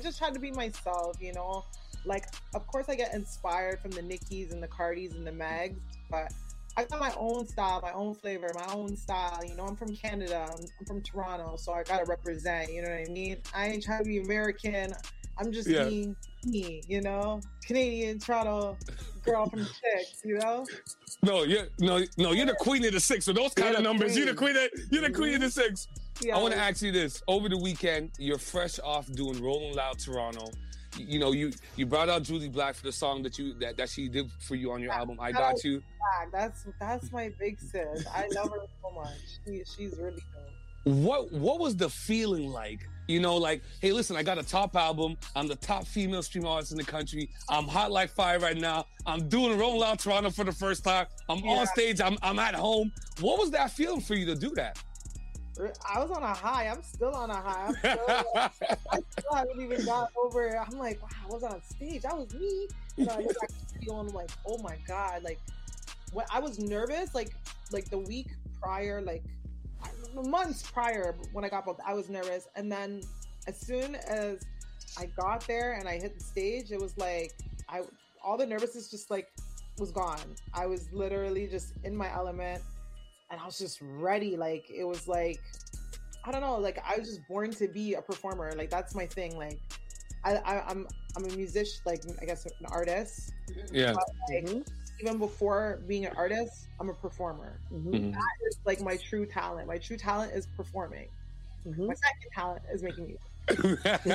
just try to be myself, you know. Like, of course, I get inspired from the Nickies and the Cardis and the Megs, but I got my own style, my own flavor, my own style. You know, I'm from Canada. I'm from Toronto, so I gotta represent. You know what I mean? I ain't trying to be American. I'm just being me. You know, Canadian Toronto girl from Six. You know? No, you're the queen of the six. So those kind of numbers, you're the queen of the six. Yeah. I want to ask you this: over the weekend, you're fresh off doing Rolling Loud Toronto. You know, you brought out Julie Black for the song that she did for you on your album, I Got You. That's my big sis. I love her so much. She's really dope. What was the feeling like? You know, like, hey, listen, I got a top album. I'm the top female stream artist in the country. I'm hot like fire right now. I'm doing Rolling Loud Toronto for the first time. I'm on stage. I'm at home. What was that feeling for you to do that? I was on a high. I'm still on a high. I still haven't even got over it. I'm like, wow, I was on stage. That was me. You know, I look back at the video and I'm like, oh my God. Like, when I was nervous, like the week prior, like months prior when I got booked, I was nervous. And then as soon as I got there and I hit the stage, it was like, all the nervousness just like was gone. I was literally just in my element. And I was just ready. Like, it was like, I don't know, like I was just born to be a performer. Like, that's my thing. Like, I'm a musician, like, I guess an artist. Yeah. But, like, even before being an artist, I'm a performer. That is like my true talent. My true talent is performing. My second talent is making music.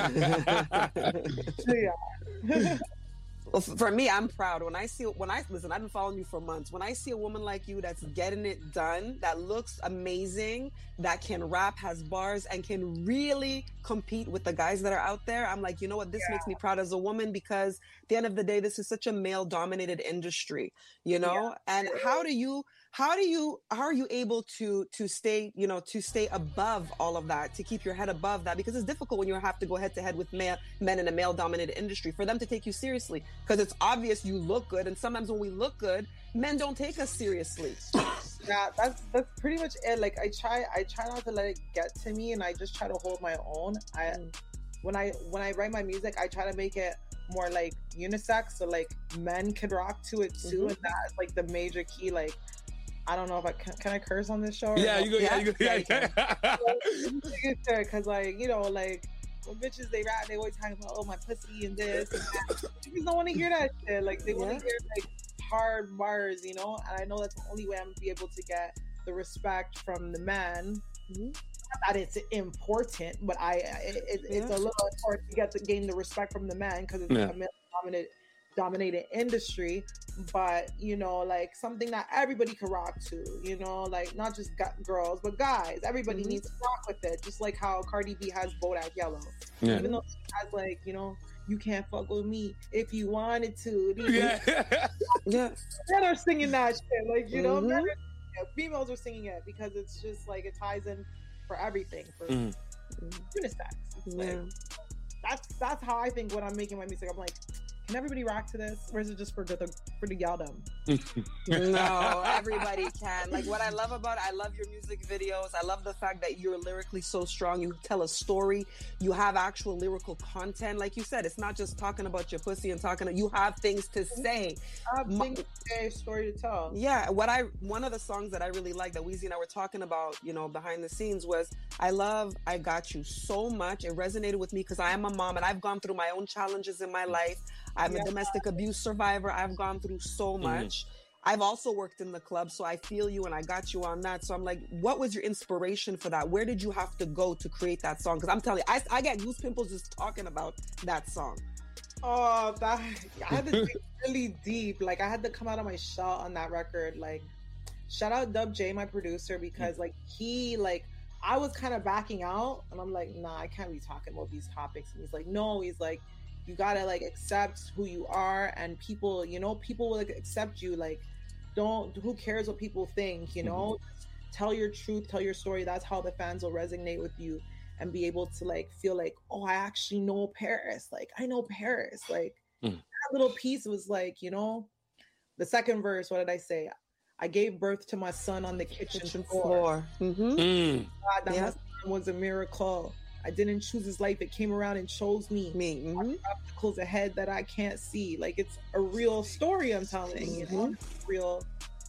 So, yeah. Well, for me, I'm proud. Listen, I've been following you for months. When I see a woman like you that's getting it done, that looks amazing, that can rap, has bars, and can really compete with the guys that are out there, I'm like, you know what? This makes me proud as a woman, because at the end of the day, this is such a male-dominated industry, you know? Yeah. And how are you able to stay above all of that, to keep your head above that? Because it's difficult when you have to go head to head with men in a male-dominated industry, for them to take you seriously. Because it's obvious you look good, and sometimes when we look good, men don't take us seriously. Yeah, that's pretty much it. Like, I try not to let it get to me, and I just try to hold my own. When I write my music, I try to make it more like unisex, so like men could rock to it too, and that's like the major key. Like, I don't know if I can I curse on this show? Yeah, you go. Because like, you know, like, when bitches they rap, they always talking about, oh, my pussy and this and that. People don't want to hear that shit. Like, they want to hear like hard bars, you know. And I know that's the only way I'm gonna be able to get the respect from the man. Not that it's important, but it's a little important to gain the respect from the man, because it's a male-dominated industry. But, you know, like, something that everybody can rock to, you know, like, not just girls but guys. Everybody needs to rock with it, just like how Cardi B has Bodak Yellow. Even though she has, like, you know, you can't fuck with me if you wanted to. Men are singing that shit, like, you know, females are singing it because it's just like, it ties in for everything, for unisex. It's like, that's how I think when I'm making my music. I'm like, can everybody rock to this, or is it just for the yaldom? No, everybody can. Like, what I love your music videos. I love the fact that you're lyrically so strong. You tell a story. You have actual lyrical content. Like you said, it's not just talking about your pussy and you have things to say. I have things to say, story to tell. Yeah. One of the songs that I really like that Weezy and I were talking about, you know, behind the scenes, was I Got You so much. It resonated with me because I am a mom and I've gone through my own challenges in my life. I'm a domestic abuse survivor. I've gone through so much. I've also worked in the club, so I feel you and I got you on that. So I'm like, what was your inspiration for that? Where did you have to go to create that song? Because I'm telling you, I get goose pimples just talking about that song. Oh, I had to dig really deep. Like, I had to come out of my shell on that record. Like, shout out Dub J, my producer, because like, I was kind of backing out, and I'm like, nah, I can't be talking about these topics. And he's like, no, you gotta like accept who you are, and people, you know, people will accept you. Like, who cares what people think, you know? Tell your truth, tell your story. That's how the fans will resonate with you and be able to like feel like, oh, I actually know Paris. Like, I know Paris. Like, that little piece was like, you know, the second verse, what did I say? I gave birth to my son on the kitchen floor. God, that my son was a miracle. I didn't choose this life. It came around and chose me. Obstacles ahead that I can't see. Like, it's a real story I'm telling, you know? It's real.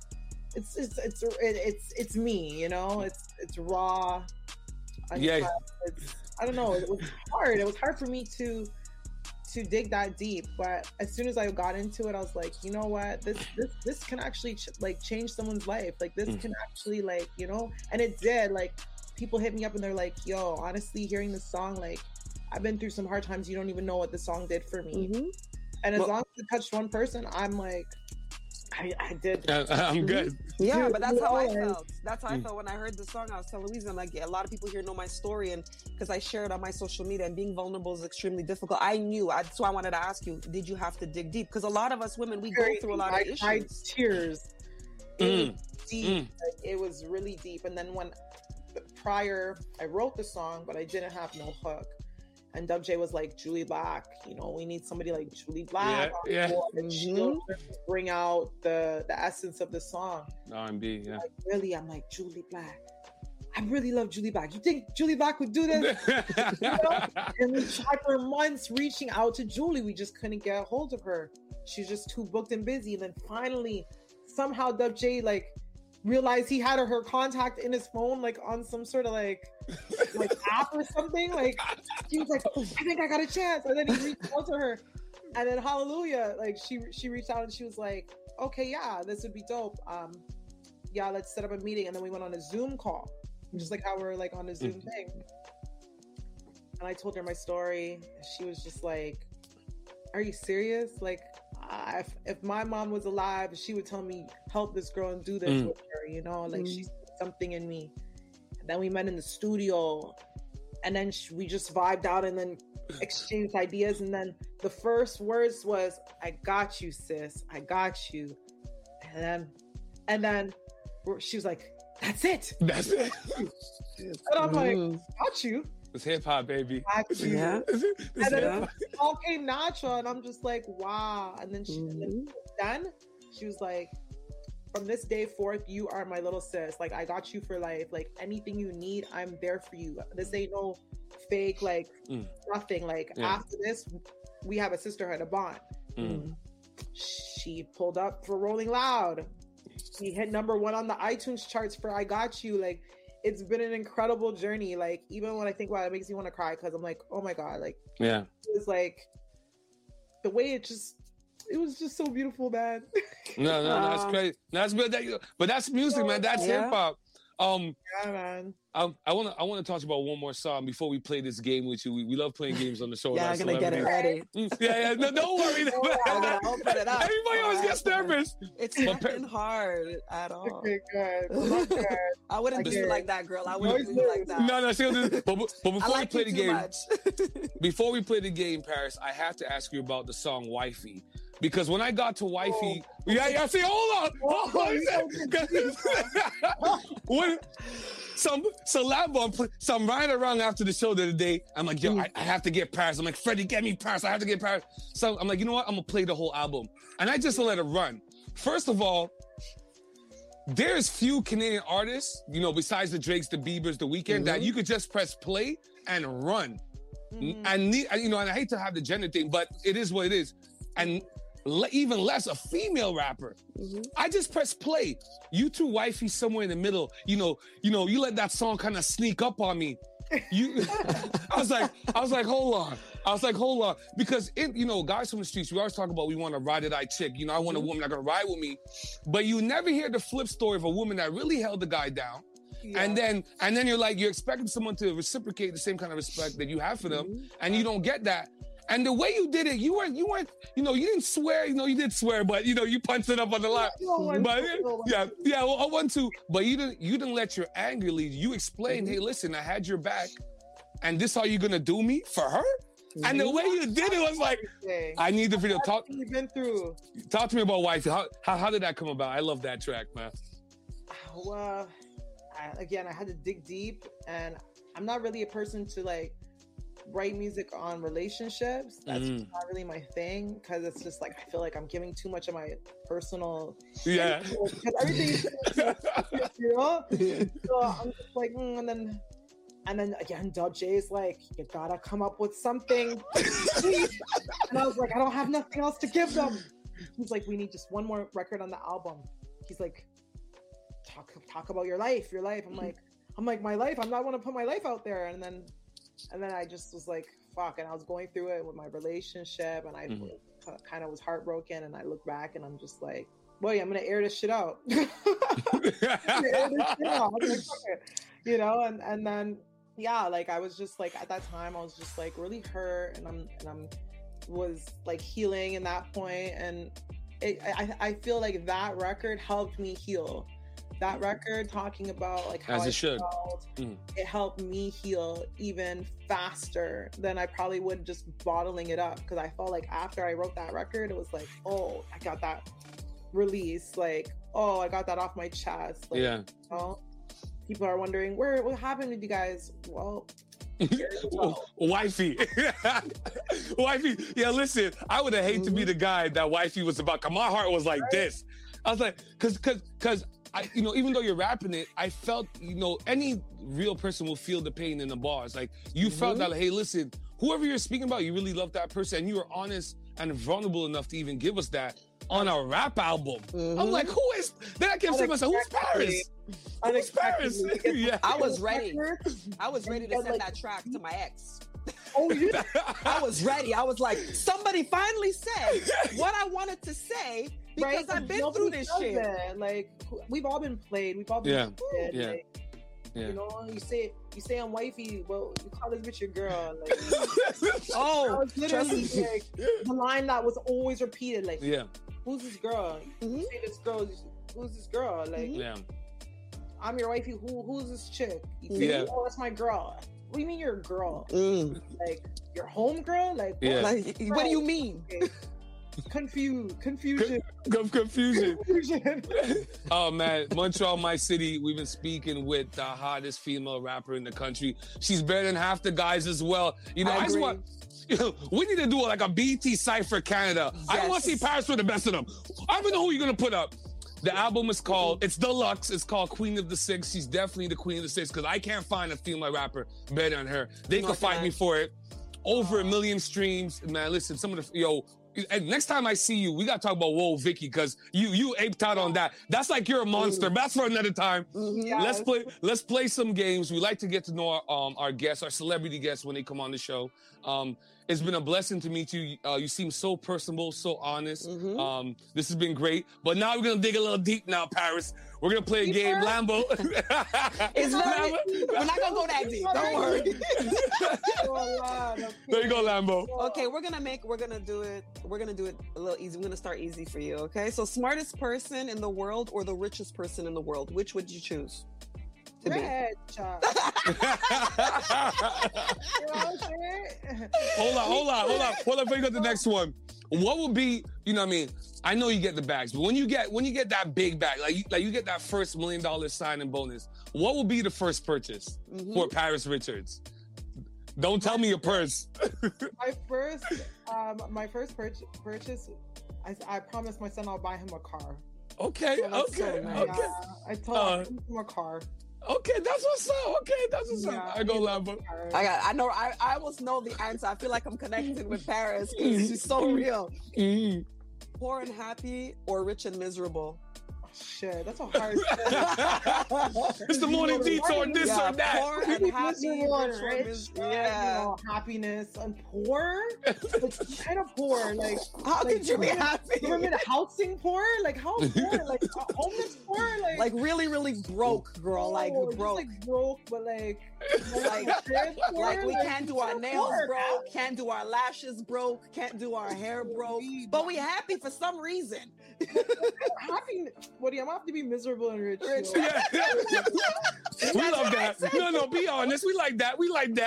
It's me, you know? It's raw. I don't know. It was hard. It was hard for me to dig that deep, but as soon as I got into it, I was like, you know what, this can actually change someone's life. Like, this can actually, like, you know, and it did. Like, people hit me up and they're like, yo, honestly, hearing this song, like, I've been through some hard times. You don't even know what the song did for me. And as long as it touched one person, I'm like, I did. I'm good. Yeah, but that's how I felt. That's how I felt when I heard the song. I was telling Louise, I'm like, a lot of people here know my story, and because I share it on my social media, and being vulnerable is extremely difficult. I knew. So I wanted to ask you, did you have to dig deep? Because a lot of us women, we go through a lot of issues. I tears. It was deep. Like, it was really deep. And then when prior, I wrote the song, but I didn't have no hook. And Dub J was like, Jully Black, you know, we need somebody like Jully Black. And she'll bring out the essence of the song. R&B, yeah. Like, really, I'm like, Jully Black. I really love Jully Black. You think Jully Black would do this? You know? And we tried for months reaching out to Jully. We just couldn't get a hold of her. She's just too booked and busy. And then finally, somehow Dub J, like, realized he had her contact in his phone, like on some sort of like app or something. Like, he was like, oh, I think I got a chance. And then he reached out to her, and then hallelujah, like she reached out and she was like, okay, yeah, this would be dope. Yeah, let's set up a meeting. And then we went on a Zoom call, just like how we're like on a Zoom thing. And I told her my story. She was just like, are you serious? Like, if my mom was alive, she would tell me, help this girl and do this with her, you know, like she's something in me. And then we met in the studio, and then we just vibed out and then exchanged ideas. And then the first words was, I got you, sis. I got you. And then she was like, that's it. That's it. And I'm like, got you. It's hip hop, baby. Yeah. And then it all came natural, and I'm just like, wow. And then she was like, from this day forth, you are my little sis. Like, I got you for life. Like, anything you need, I'm there for you. This ain't no fake, like, nothing. Like, after this, we have a sisterhood, a bond. She pulled up for Rolling Loud. She hit #1 on the iTunes charts for I Got You. Like, it's been an incredible journey. Like, even when I think about it, it makes me want to cry, because I'm like, oh my God. Like, it was like, the way it was just so beautiful, man. No, that's crazy. That's good. But that's music, man. That's hip hop. Yeah, man. I want to talk about one more song before we play this game with you. We love playing games on the show. Yeah, I'm gonna get it ready. No, don't worry. I'm gonna open it up. Everybody always gets nervous. It's nothing hard at all. Okay, good. I wouldn't do you like that, girl. I wouldn't do you like that. No, seriously. But before we play the game, before we play the game, Paris, I have to ask you about the song "Wifey." Because when I got to Wifey, see, hold on. When some right around after the show the other day, I'm like, yo, I have to get Paris. I'm like, Freddie, get me Paris. I have to get Paris. So I'm like, you know what? I'm gonna play the whole album, and I just let it run. First of all, there's few Canadian artists, you know, besides the Drakes, the Biebers, the Weeknd, that you could just press play and run. And you know, and I hate to have the gender thing, but it is what it is. And even less a female rapper. I just press play. You two Wifey somewhere in the middle. You know, you let that song kind of sneak up on me. I was like, hold on. Because you know, guys from the streets, we always talk about we want a ride-or-die chick. You know, I want a woman that's gonna ride with me. But you never hear the flip story of a woman that really held the guy down. Yeah. And then you're like, you're expecting someone to reciprocate the same kind of respect that you have for them, and you don't get that. And the way you did it, you weren't, you know, you didn't swear, you know, you did swear, but you know, you punched it up on the line. But well, I want to, but you didn't let your anger lead. You explained, hey, listen, I had your back, and this how you gonna do me for her? And the way you did it was like, I need the video. Talk to me about Wifey. How did that come about? I love that track, man. Well, again, I had to dig deep, and I'm not really a person to like write music on relationships. That's just not really my thing, because it's just like I feel like I'm giving too much of my personal everything, you know. So I'm just like and then And then again, Dub J is like, you gotta come up with something. And I was like, I don't have nothing else to give them. He's like, we need just one more record on the album. He's like, talk about your life. I'm like, my life? I'm not want to put my life out there. And then I just was like, fuck. And I was going through it with my relationship, and I kind of was heartbroken. And I look back, and I'm just like, boy, I'm gonna air this shit out. You know, and then yeah, like I was just like, at that time I was just like really hurt, and I'm was like healing in that point, and I feel like that record helped me heal. That record talking about like how I felt, it helped me heal even faster than I probably would just bottling it up, because I felt like after I wrote that record, it was like, oh, I got that release, like, oh, I got that off my chest. Like, you know, people are wondering what happened with you guys. Well, wifey. Wifey. Yeah, listen, I would have hated to be the guy that wifey was about, cause my heart was like this. I was like, cause I, you know, even though you're rapping it, I felt, you know, any real person will feel the pain in the bars. Like, you felt that, like, hey, listen, whoever you're speaking about, you really love that person, and you were honest and vulnerable enough to even give us that on a rap album. I'm like, who is? Then I kept saying to myself, who's Paris? Who's Paris? Yeah. I was ready. I was ready to send that track to my ex. Oh, yeah. I was ready. I was like, somebody finally said what I wanted to say, because I've been through this shit. That. Like, we've all been played. We've all been played. Like, you know, you say I'm wifey, well, you call this bitch your girl. Like, oh, literally like, the line that was always repeated. Like, who's this girl? You say this girl. Who's this girl? Like, I'm your wifey. Who's this chick? You say, oh, that's my girl. What do you mean you're a girl? Like, your home girl? Like, what do you mean? Okay. Confusion. Oh man, Montreal, my city. We've been speaking with the hottest female rapper in the country. She's better than half the guys as well. You know, I just want. You know, we need to do like a BT Cypher Canada. Yes. I want to see Paris for the best of them. I don't know who you're gonna put up. The album is called, it's deluxe. It's called Queen of the Six. She's definitely the Queen of the Six, because I can't find a female rapper better than her. They could fight me for it. Over 1 million streams. Man, listen, some of the, and next time I see you, we gotta talk about Whoa Vicky, because you aped out on that. That's like you're a monster. That's for another time. Yes. Let's play some games. We like to get to know our guests, our celebrity guests, when they come on the show. It's been a blessing to meet you. You seem so personable, so honest. This has been great. But now we're gonna dig a little deep now, Paris. We're gonna play a game, Lambo. We're not gonna go that deep. Don't worry. There you go, Lambo. Okay, we're gonna do it a little easy. We're gonna start easy for you. Okay, so smartest person in the world or the richest person in the world? Which would you choose? Rich. Hold on. Before you go to the next one, what would be? You know what I mean? I know you get the bags, but when you get that big bag, like you get that first $1 million signing bonus, what will be the first purchase for Paris Richards? Don't tell me your purse. my first purchase, I promised my son I'll buy him a car. Okay. I told him a car. Okay, that's what's up. I go Lambo. I almost know the answer. I feel like I'm connected with Paris because she's so real. Poor and happy or rich and miserable? Shit, that's a hard. It's the morning detour, this or that. Poor and happy, rich, you know, happiness, and poor. Like, kind of poor. Like, how could you be happy? You remember the housing poor? Like, how poor? Like, homeless poor? Like really, really broke, girl. Like broke. Just, like broke, but like we can't do our nails broke, can't do our lashes broke, can't do our hair broke, but we happy for some reason. Happy. What do you have to be miserable and rich? Yeah. We love that. No, be honest. We like that.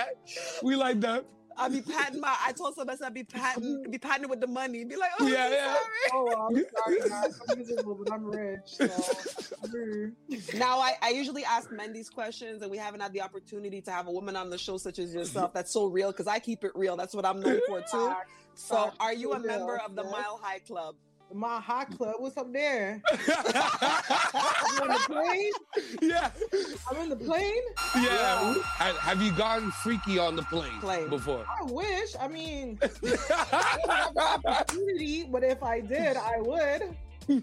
I told somebody I'd be patting with the money. Be like, oh, yeah. Sorry. Oh, I'm sorry. I'm miserable, but I'm rich. So. Now, I usually ask men these questions, and we haven't had the opportunity to have a woman on the show such as yourself. That's so real, because I keep it real. That's what I'm known for too. So, are you a member of the Mile High Club? My hot club. What's up there? I'm on the plane. Yeah. I'm in the plane. Yeah. Have you gotten freaky on the plane before? I wish. I mean, I don't have the opportunity, but if I did, I would.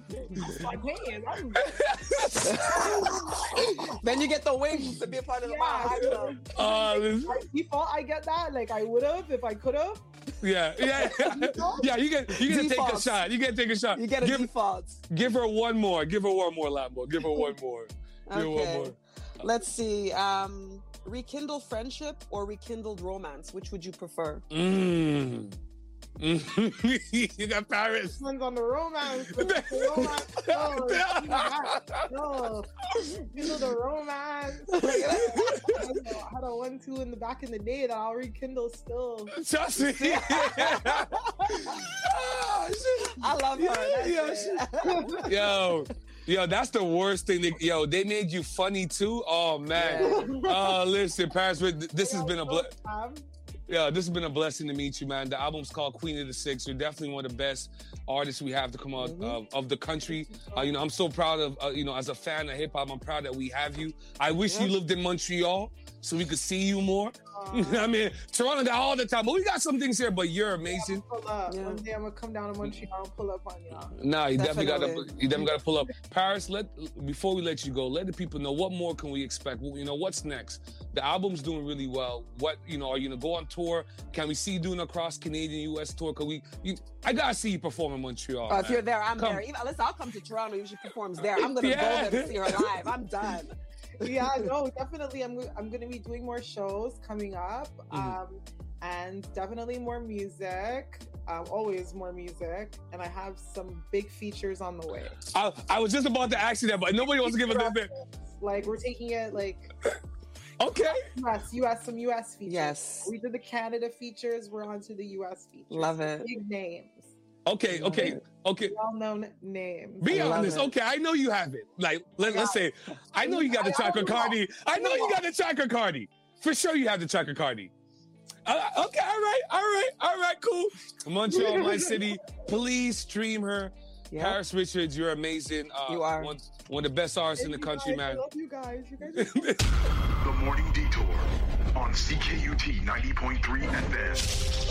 Then you get the wings to be a part of the hot club. By default, I get that. Like I would have if I could have. Yeah. You get to take a shot. You get to take a shot. You get a default. Give her one more. Give her one more, Lambo. Give her one more. Okay. Give her one more. Let's see. Rekindle friendship or rekindled romance? Which would you prefer? You got Paris. Depends on the romance. No. You know the romance. I had a 1-2 in the back in the day that I'll rekindle still. Trust me. I love her. Yo, that's the worst thing. They made you funny too. Oh man. Listen, Paris, this has been a blessing. Yeah, this has been a blessing to meet you, man. The album's called Queen of the Six. You're definitely one of the best artists we have to come out of the country. I'm so proud of, as a fan of hip hop, I'm proud that we have you. I wish you lived in Montreal so we could see you more. I mean, Toronto got all the time, but we got some things here, but you're amazing. Pull up. One day I'm going to come down to Montreal and pull up on y'all. Nah, you definitely got to pull up. Paris, before we let you go, let the people know what more can we expect? What's next? The album's doing really well. What, are you going to go on tour? Can we see you doing a cross-Canadian, U.S. tour? I got to see you perform in Montreal. If you're there, I'm there. Listen, I'll come to Toronto if she performs there. I'm going to go there to see her live. I'm done. Yeah, no, definitely. I'm going to be doing more shows coming up, and definitely more music. Always more music, and I have some big features on the way. I was just about to ask you that, but nobody wants to give us that. Like we're taking it okay. Some US features. Yes, we did the Canada features. We're on to the US features. Love it. Big names. Okay. Well-known names. Be honest. Okay, I know you have it. Like, let's say, I know you got the Chaka Cardi. I know you got the Chaka Cardi. For sure you have the Chaka Cardi. Okay, all right, cool. Montreal, my city. Please stream her. Yep. Paris Richards, you're amazing. You are. One of the best artists in the country, man. I love you guys. The Morning Detour on CKUT 90.3 FM.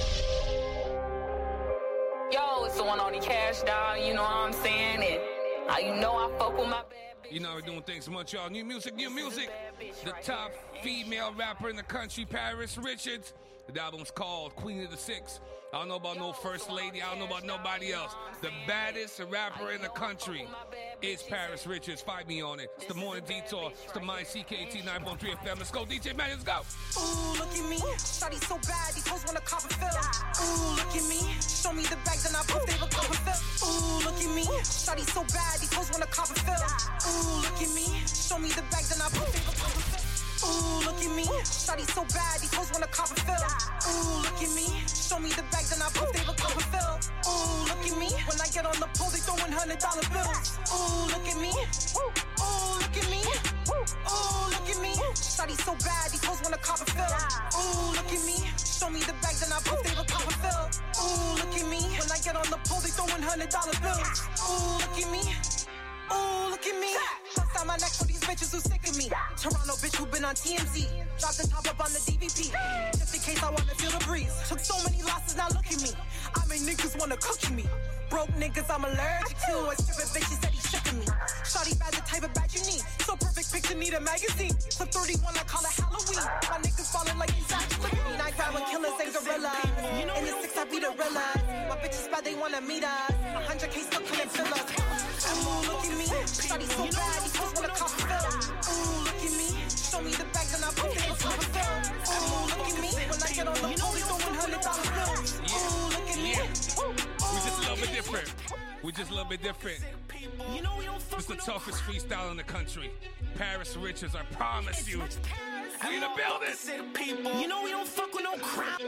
Yo, it's the one on the Cash Doll, you know what I'm saying? And you know I fuck with my bad bitch. You know we're doing things in Montreal. New music. The top female rapper in the country, Paris Richards. The album's called Queen of the Six. I don't know about no first lady. I don't know about nobody else. The baddest rapper in the country is Paris Richards. Find me on it. It's the Morning Detour. It's the My CKT 9.3 FM. Let's go, DJ man. Let's go. Ooh, look at me. Shawty so bad. These hoes wanna cop a fill. Ooh, look at me. Show me the bag, then I put they look up a fill. Ooh, look at me. Shawty so bad. These hoes wanna cop a fill. Ooh, look at me. Show me the bag, then I put they look up a fill. Ooh, look at me. Shawty so bad. These hoes wanna cop a fill. Ooh, look at me. Show me the bag, then I put they look up a fill. Ooh, look at me. When I get on the pole, they throwing $100 bills. Ooh, look at me. Ooh, look at me. Ooh, look at me. Shawty so bad. These hoes wanna cop a fill. Ooh, look at me. Show me the bag, then I put they look up a fill. Ooh, look at me. When I get on the pole, they throwing $100 bills. Ooh, look at me. Ooh, look at me. Bust out my neck for these bitches who sick of me. Toronto bitch who been on TMZ. Drop the top up on the DVP. Just in case I wanna feel the breeze. Took so many losses, now look at me. I make niggas wanna cook me. Broke niggas I'm allergic to. A stupid bitch, she said he's shipping me. Shawty bad, the type of bad you need. So perfect picture, need a magazine. Clip 31, I call it Halloween. My niggas falling like inside. Look at me, 9-5 killers ain't gorillas. In the 6 I be the realest. My bitches bad, they wanna meet us. 100K still couldn't fill us. Ooh, look at me. Shawty so bad, these hoes wanna cop a fill. Ooh, look at me. Show me the bag, then I put it in for a fill. Ooh, look at me. When I get on the pole, they throwing $100 bills. Ooh, look at me. We just a little bit different. We just a little bit different. It's the toughest freestyle in the country. Paris Richards, I promise you. We in the building. You know we don't fuck with no crap.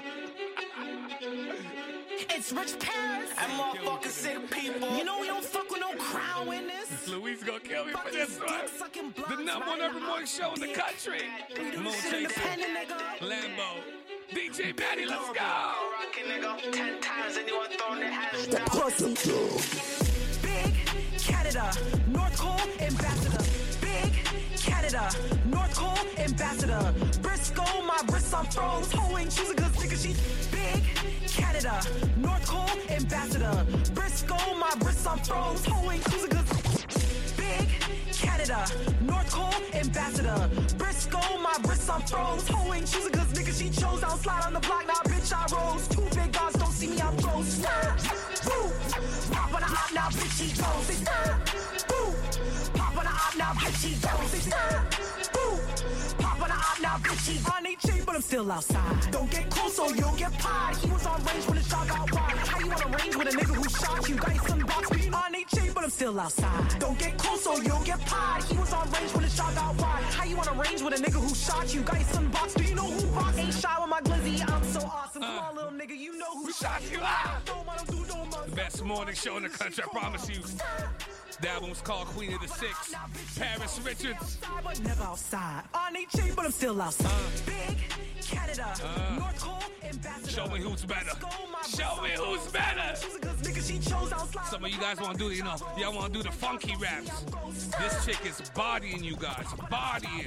It's Rich Paris and motherfucking sick people. You know we don't fuck with no crown witness. Louise gonna kill me for this one. The number one every morning show in the country. Moon Chaser, Lambo, DJ Maddie, let's go. talking, nigga. 10 times and you want throwing their hands down. Pussy. Big Canada, North Cole Ambassador. Big Canada, North Cole Ambassador. Briscoe, my wrists on froze. Ho ain't choosing cause nigga she big Canada, North Cole Ambassador. Briscoe, my wrists on froze. Ho ain't choosing cause big Canada, North Cole Ambassador. Briscoe, my wrists on froze. Ho ain't choosing cause nigga she chose. I don't slide on the block, now bitch I rose. Two big guns, don't see me, I'm close. Boo! Pop on the op, now bitch he goes. Boo! Pop on the op, now bitch he goes. Boo! Pop on the op, now bitch he on a chain, but I'm still outside. Don't get close or you'll get pied. He was on range when the shot got wide. How you on a range with a nigga who shot you? Got some box me on a chain, but I'm still outside. Don't get close or you'll get pied. He was on range when the shot got wide. How you on a range with a nigga who shot you? Got some box. Do you know who box? Ain't shot with my glizzy. I'm so awesome. Come on, little nigga, you know who shot you. The best morning show in the country, I promise you. The album was called Queen of the Six. Paris Richards. But never outside. On a chain, but I'm still outside. Big Canada, North Cole Ambassador. Show me who's better. Show me who's better. Some of you guys want to do, y'all want to do the funky raps. This chick is bodying you guys. Bodying.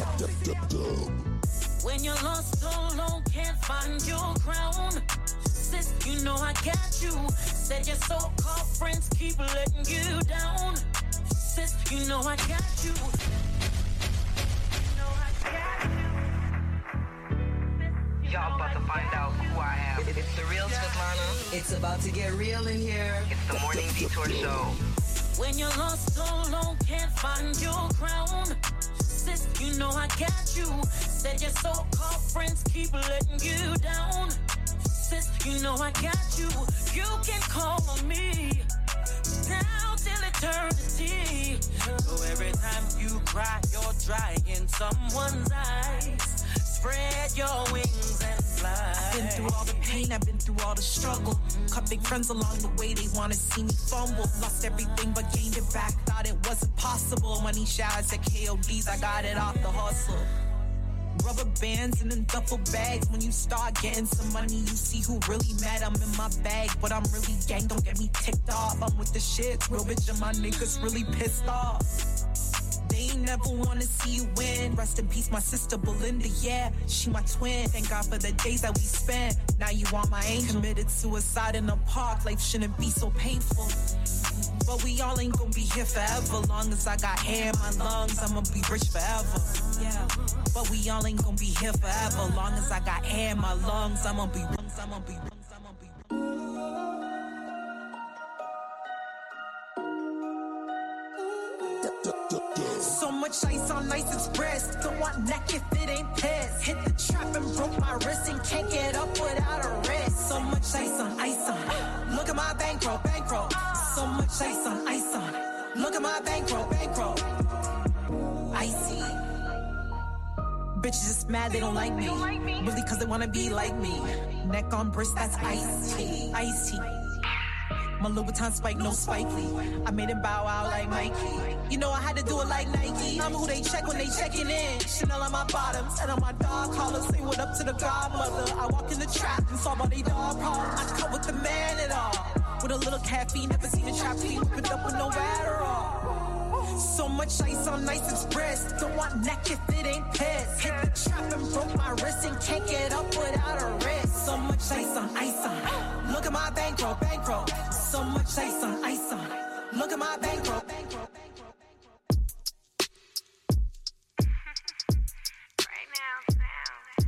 When you're lost so long, can't find your crown. Sis, you know I got you. Said your so-called friends keep letting you down. Sis, you know I got you. Y'all about to find out who I am. It's the real Svetlana. It's about to get real in here. It's the Morning Detour Show. When you're lost so long, can't find your crown. Sis, you know I got you. Said your so-called friends keep letting you down. Sis, you know I got you. You can call on me down till eternity. So every time you cry, you're drying someone's eyes. Spread your wings and fly. I've been through all the pain, I've been through all the struggle. Cut big friends along the way, they wanna see me fumble. Lost everything but gained it back, thought it wasn't possible. Money showers at KODs, I got it off the hustle. Rubber bands and then duffel bags. When you start getting some money, you see who really mad. I'm in my bag, but I'm really gang. Don't get me ticked off. I'm with the shit, real bitch, and my niggas really pissed off. They ain't never wanna see you win. Rest in peace, my sister Belinda, yeah, she my twin. Thank God for the days that we spent. Now you are my angel. Committed suicide in the park, life shouldn't be so painful. But we all ain't gonna be here forever. Long as I got air in my lungs, I'ma be rich forever. Yeah, but we all ain't gonna be here forever. Long as I got air in my lungs, I'ma be. So much ice on Ice Express. Don't want neck if it ain't piss. Hit the trap and broke my wrist and can't get up without a wrist. So much ice on. Look at my bankroll. So much ice on. Look at my bankroll. Icy. Bitches just mad they don't like me. Really cause they wanna be like me. Neck on wrist, that's icy. My Louboutin spike, no Spike Lee. I made it bow out like Mikey. You know I had to do it like Nike. I'm who they check when they checking in. Chanel on my bottoms, and on my dog collars. Say what up to the godmother. I walk in the trap and solve all they dog problems. I cut with the man at all. With a little caffeine, never seen a trap team. Whipped up with no Adderall. So much ice on Ice Express. Don't want neck if it ain't piss. Hit the trap and broke my wrist and can't get up without a wrist. So much ice on. Look at my bankroll. So much ice on. Look at my bankroll. Right now, sound.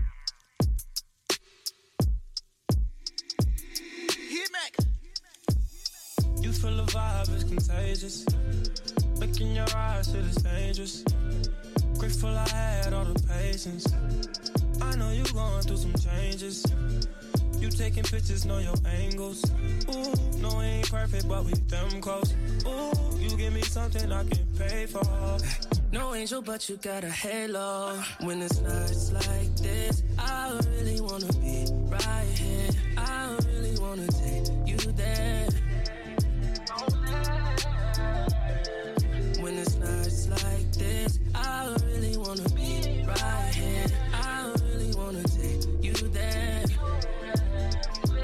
Hit Mac. You feel the vibe is contagious. Look in your eyes, feel it's dangerous. Grateful I had all the patience. I know you going through some changes. You taking pictures, know your angles. Ooh, no, it ain't perfect, but we them close. Ooh, you give me something I can pay for. No angel, but you got a halo. When it's nights like this, I really wanna be right here. I really wanna take you there. When it's nights like this, I really wanna be right here. I really wanna take you there.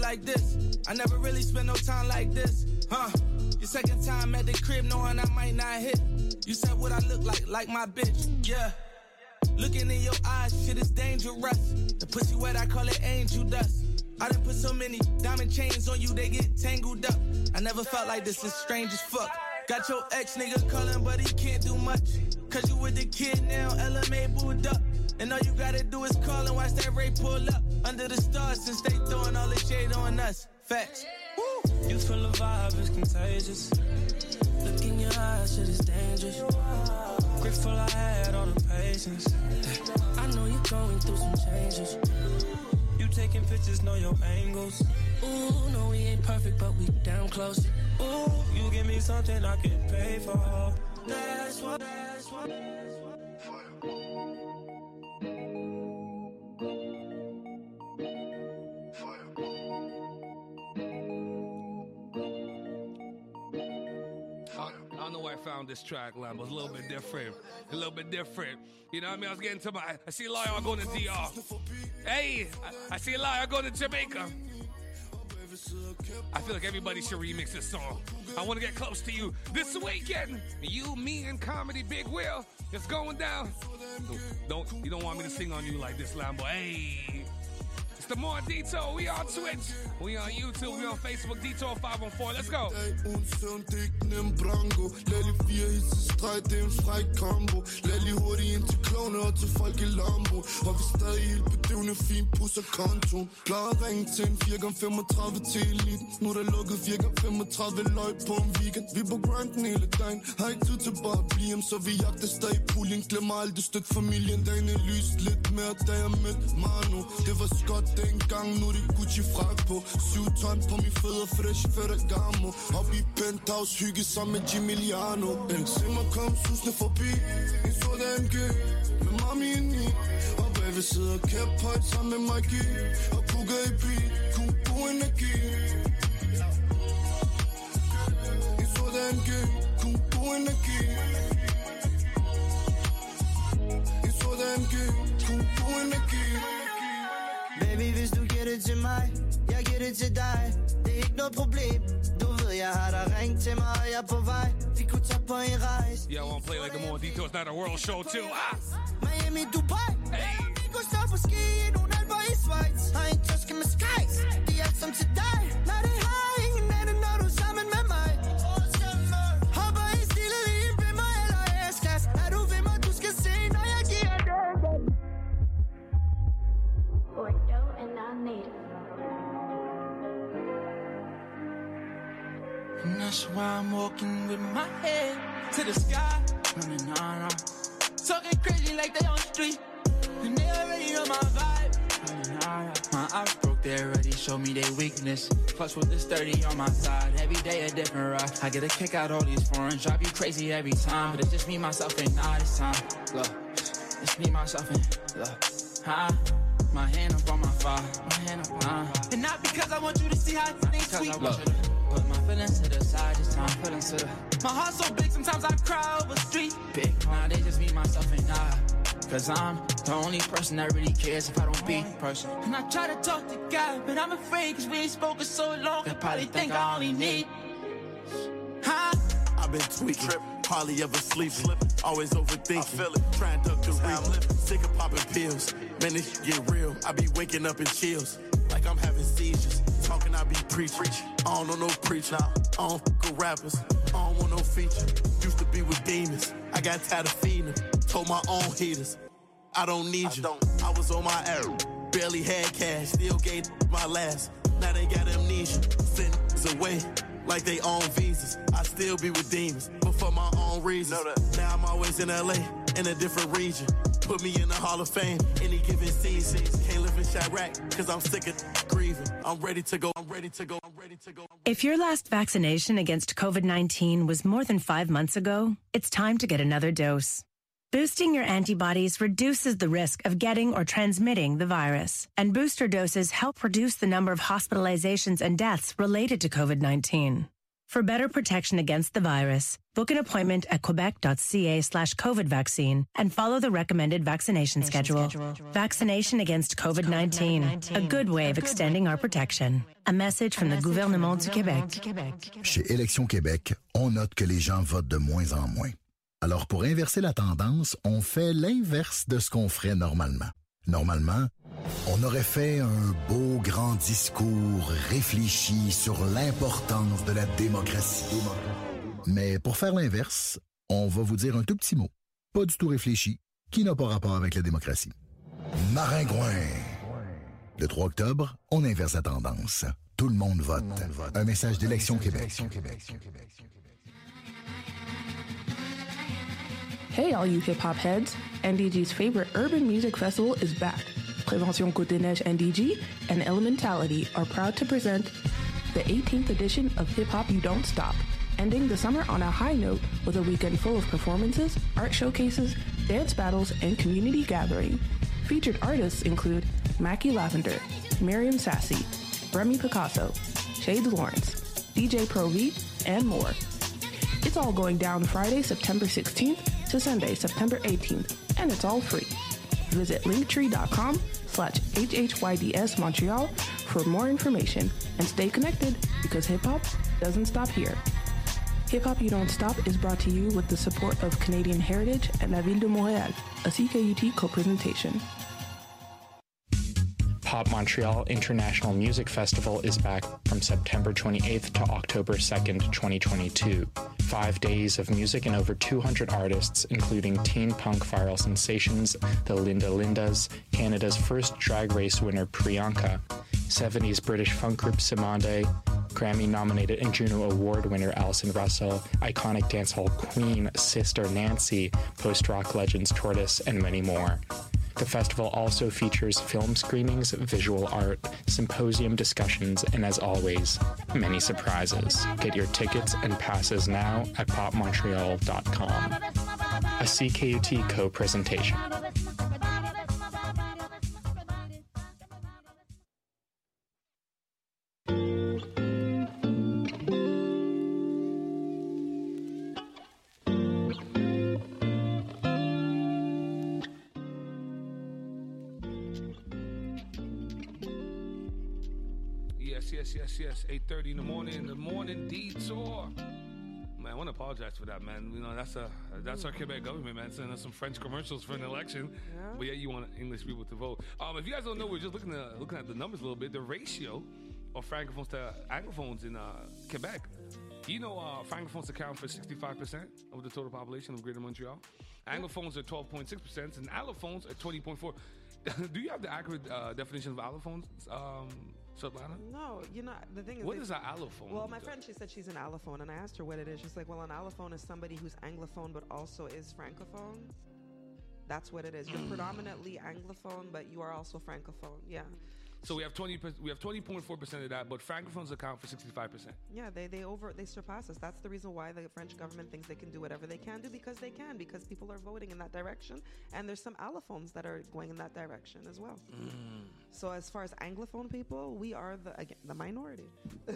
like this. I never really spent no time like this, huh? Your second time at the crib knowing I might not hit. You said what I look like my bitch, yeah. Looking in your eyes, shit is dangerous. The pussy wet, I call it angel dust. I done put so many diamond chains on you, they get tangled up. I never felt like this, it's strange as fuck. Got your ex nigga calling, but he can't do much. Cause you with the kid now, LMA booed up. And all you gotta do is call and watch that Ray pull up. Under the stars since they throwing all the shade on us. Facts. Woo. You feel the vibe is contagious. Look in your eyes, shit is dangerous. Grateful I had all the patience. I know you're going through some changes. You taking pictures, know your angles. Ooh, no, we ain't perfect, but we damn close. Ooh, you give me something I can pay for. That's what. I know I found this track, Lambo. It's a little bit different. You know what I mean? I was getting to I see a lot of y'all going to DR. Hey, I see a lot of y'all going to Jamaica. I feel like everybody should remix this song. I want to get close to you this weekend. You, me, and Comedy Big Will. It's going down. You don't want me to sing on you like this, Lambo. Hey. The more Detour, we on Twitch, we on YouTube, we on Facebook, Detour 514, let's go. Lelly 4 Freikambo. Lelly hurtigt ind til klovne og til folk i Lambo. Og vi stadig helt bedøvende, fin pus og konto. Klar at ringe til en 4x35 til eliten. Nu er der lukket 4x35 løg på en weekend. Vi på grinden hele dagen, har ikke tid til bare at blive. Så vi jagter stadig puljen, glemmer aldrig støt familien. Dagen er lyst lidt mere, da jeg mødte Manu. Det var skot dengang, nu er det Gucci-frak på. 7 ton på min fødder, fresh Ferragamo. Op i penthouse, hygge sammen med Gimigliano. Se mig kom susende forbi, en sådan G med mami ind i. Og bagved sidder kæphøjt sammen med Magi. Og pukker i bil, kun god energi. En sådan G, kun god energi. En sådan G, kun god energi. Baby, hvis du giver det til mig, jeg giver det til dig. Det er ikke noget problem. Du ved, jeg har dig ringt til mig, og jeg er på vej. Vi kunne tage på en rejse. Yeah, I wanna play like the more Detours, not a world show too. Miami, Dubai. Hey. Vi kunne stå på ski i nogle alber i Schweiz. Har en tøske med skies. De er alt som til dig. Nej, det har ingen anden, når du er sammen med mig. Hopper i stilet i en bimmer eller S-klasse. Er du ved mig, du skal se, når jeg giver det. Ordo and non-native. And that's why I'm walking with my head to the sky. Running on, talking crazy like they on the street. And they already know my vibe. My eyes broke, they already showed me their weakness. Plus with this 30 on my side, every day a different ride. I get a kick out all these foreigns, drive you crazy every time. But it's just me, myself, and I this time. Look, it's me, myself, and look, huh? My hand up on my fire, my hand up on. And not because I want you to see how things sweet. Look, put my feelings to the side, just time feelings to the. My heart's so big, sometimes I cry over street. Big, nah, they just me, myself, and I. Cause I'm the only person that really cares if I don't be person. And I try to talk to God, but I'm afraid cause we ain't spoken so long. They probably think I only need. Huh? I've been tweaking, hardly ever sleeping, always overthinking, trying to duck the real, sick of popping pills, man this get real, I be waking up in chills, like I'm having seizures, talking I be preaching, I don't know no preacher, I don't fuck with rappers, I don't want no feature, used to be with demons, I got tired of feeding, told my own haters, I don't need you, I was on my arrow, barely had cash, still gave my last, now they got amnesia, sent away. Like they own visas, I still be with demons, but for my own reasons. Now I'm always in LA, in a different region. Put me in the Hall of Fame, any given season. Can't live in Chirac, cause I'm sick of grieving. I'm ready to go, I'm ready to go, I'm ready to go. If your last vaccination against COVID-19 was more than 5 months ago, it's time to get another dose. Boosting your antibodies reduces the risk of getting or transmitting the virus, and booster doses help reduce the number of hospitalizations and deaths related to COVID-19. For better protection against the virus, book an appointment at quebec.ca/COVID vaccine and follow the recommended vaccination schedule. Vaccination against COVID-19, a good way of extending our protection. A message from the gouvernement du Québec. Chez Élections Québec, on note que les gens votent de moins en moins. Alors, pour inverser la tendance, on fait l'inverse de ce qu'on ferait normalement. Normalement, on aurait fait un beau grand discours réfléchi sur l'importance de la démocratie. Mais pour faire l'inverse, on va vous dire un tout petit mot, pas du tout réfléchi, qui n'a pas rapport avec la démocratie. Maringouin. Le 3 octobre, on inverse la tendance. Tout le monde vote. Un message d'Élections Québec. Hey all you hip-hop heads, NDG's favorite urban music festival is back. Prévention Côte-des-Neiges NDG and Elementality are proud to present the 18th edition of Hip Hop You Don't Stop, ending the summer on a high note with a weekend full of performances, art showcases, dance battles, and community gathering. Featured artists include Mackie Lavender, Miriam Sassy, Remy Picasso, Shades Lawrence, DJ Pro V, and more. It's all going down Friday, September 16th to Sunday, September 18th, and it's all free. Visit linktree.com/HHYDS Montreal for more information and stay connected because hip-hop doesn't stop here. Hip-Hop You Don't Stop is brought to you with the support of Canadian Heritage and La Ville de Montréal, a CKUT co-presentation. Pop Montreal International Music Festival is back from September 28th to October 2nd, 2022. 5 days of music and over 200 artists, including teen punk viral sensations, the Linda Lindas, Canada's first drag race winner Priyanka, 70s British funk group Simande, Grammy-nominated and Juno Award winner Alison Russell, iconic dancehall queen Sister Nancy, post-rock legends Tortoise, and many more. The festival also features film screenings, visual art, symposium discussions, and as always, many surprises. Get your tickets and passes now at popmontreal.com. A CKUT co-presentation. Yes. 8:30 in the morning detour. Man, I want to apologize for that, man. You know, that's our Quebec government, man, sending us some French commercials for an election. Yeah. But yet you want English people to vote. If you guys don't know, we're just looking at the numbers a little bit. The ratio of francophones to anglophones in Quebec. You know, francophones account for 65% of the total population of Greater Montreal. Anglophones are 12.6%, and allophones are 20.4%. Do you have the accurate definition of allophones, Svetlana? No, the thing is... What is an allophone? Well, my friend, she said she's an allophone, and I asked her what it is. She's like, well, an allophone is somebody who's Anglophone but also is Francophone. That's what it is. You're predominantly Anglophone, but you are also Francophone. Yeah. So we have 20.4% of that, but francophones account for 65%. Yeah, they surpass us. That's the reason why the French government thinks they can do whatever they can do, because they can, because people are voting in that direction, and there's some allophones that are going in that direction as well. So as far as Anglophone people, we are the minority.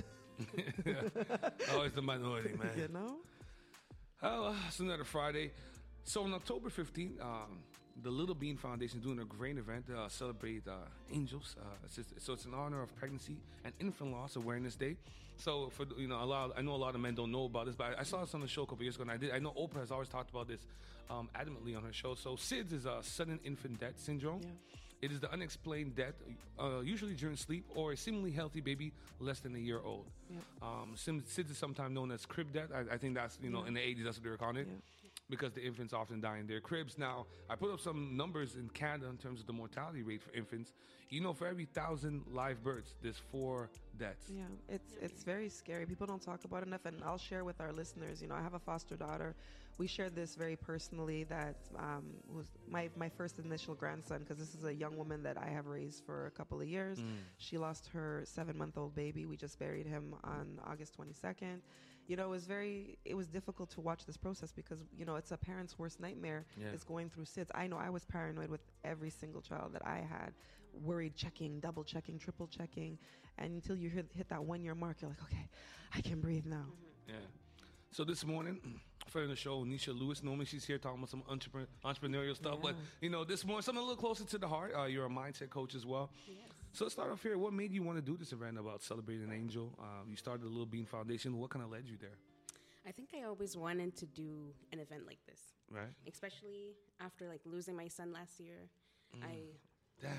Always the minority, man. You know? Oh, it's another Friday. So on October 15th, the Little Bean Foundation is doing a great event to celebrate angels. So it's in honor of Pregnancy and Infant Loss Awareness Day. So for I know a lot of men don't know about this, but I saw this on the show a couple years ago, and I know Oprah has always talked about this adamantly on her show. So SIDS is a sudden infant death syndrome. Yeah. It is the unexplained death, usually during sleep, or a seemingly healthy baby less than a year old. Yeah. SIDS is sometimes known as crib death. I think that's in the 80s that's what they were calling it. Yeah. Because the infants often die in their cribs. Now, I put up some numbers in Canada in terms of the mortality rate for infants. For every 1,000 live births, there's 4 deaths. Yeah, it's very scary. People don't talk about it enough, and I'll share with our listeners. I have a foster daughter. We shared this very personally, that was my first initial grandson, because this is a young woman that I have raised for a couple of years. She lost her 7-month-old baby. We just buried him on August 22nd. It was difficult to watch this process because, it's a parent's worst nightmare is going through SIDS. I know I was paranoid with every single child that I had, worried, checking, double checking, triple checking. And until you hit that 1 year mark, you're like, okay, I can breathe now. Yeah. So this morning, friend of the show, Nisha Lewis. Normally she's here talking about some entrepreneurial stuff, but this morning something a little closer to the heart. You're a mindset coach as well. Yes. So let's start off here. What made you want to do this event about celebrating an angel? You started the Little Bean Foundation. What kind of led you there? I think I always wanted to do an event like this. Right. Especially after like losing my son last year. Damn.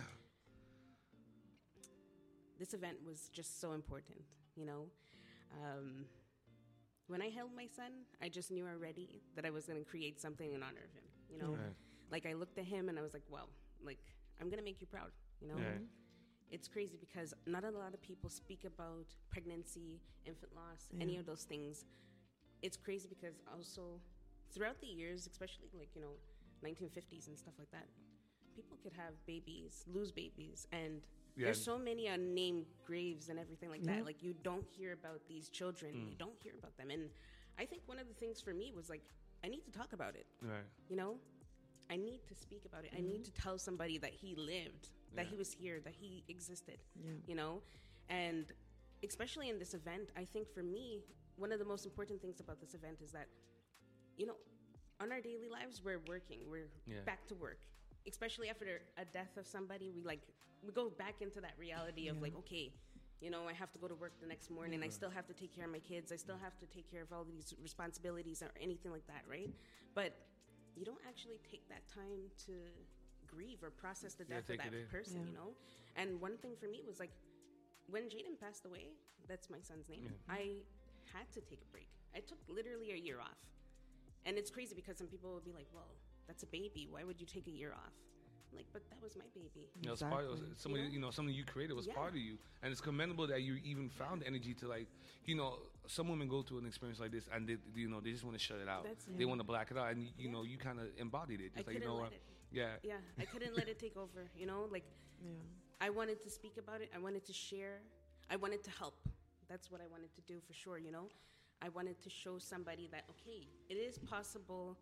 This event was just so important, you know. When I held my son, I just knew already that I was going to create something in honor of him, you know. Right. Like I looked at him and I was like, wow, like I'm going to make you proud, you know. Right. It's crazy because not a lot of people speak about pregnancy, infant loss, any of those things. It's crazy because also throughout the years, especially like, you know, 1950s and stuff like that, people could have babies, lose babies, and there's so many unnamed graves and everything like that. Like you don't hear about these children, you don't hear about them. And I think one of the things for me was like, I need to talk about it. Right. You know, I need to speak about it. I need to tell somebody that he lived, that he was here, that he existed, you know? And especially in this event, I think for me, one of the most important things about this event is that, you know, on our daily lives, we're working, we're back to work. Especially after a death of somebody, we go back into that reality of like, okay, you know, I have to go to work the next morning. I still have to take care of my kids. I still have to take care of all these responsibilities or anything like that, right? But you don't actually take that time to grieve or process the death of that person, you know? And one thing for me was like, when Jaden passed away, that's my son's name, I had to take a break. I took literally a year off. And it's crazy because some people would be like, well, that's a baby. Why would you take a year off? I'm like, but that was my baby. You know, it's part of somebody, you know, something you created was part of you. And it's commendable that you even found energy to like, you know, some women go through an experience like this and they, you know, they just want to shut it out. They want to black it out. And, you know, you kind of embodied it. Just like, you know what? Yeah, I couldn't let it take over, you know? Like, I wanted to speak about it. I wanted to share. I wanted to help. That's what I wanted to do for sure, you know? I wanted to show somebody that, okay, it is possible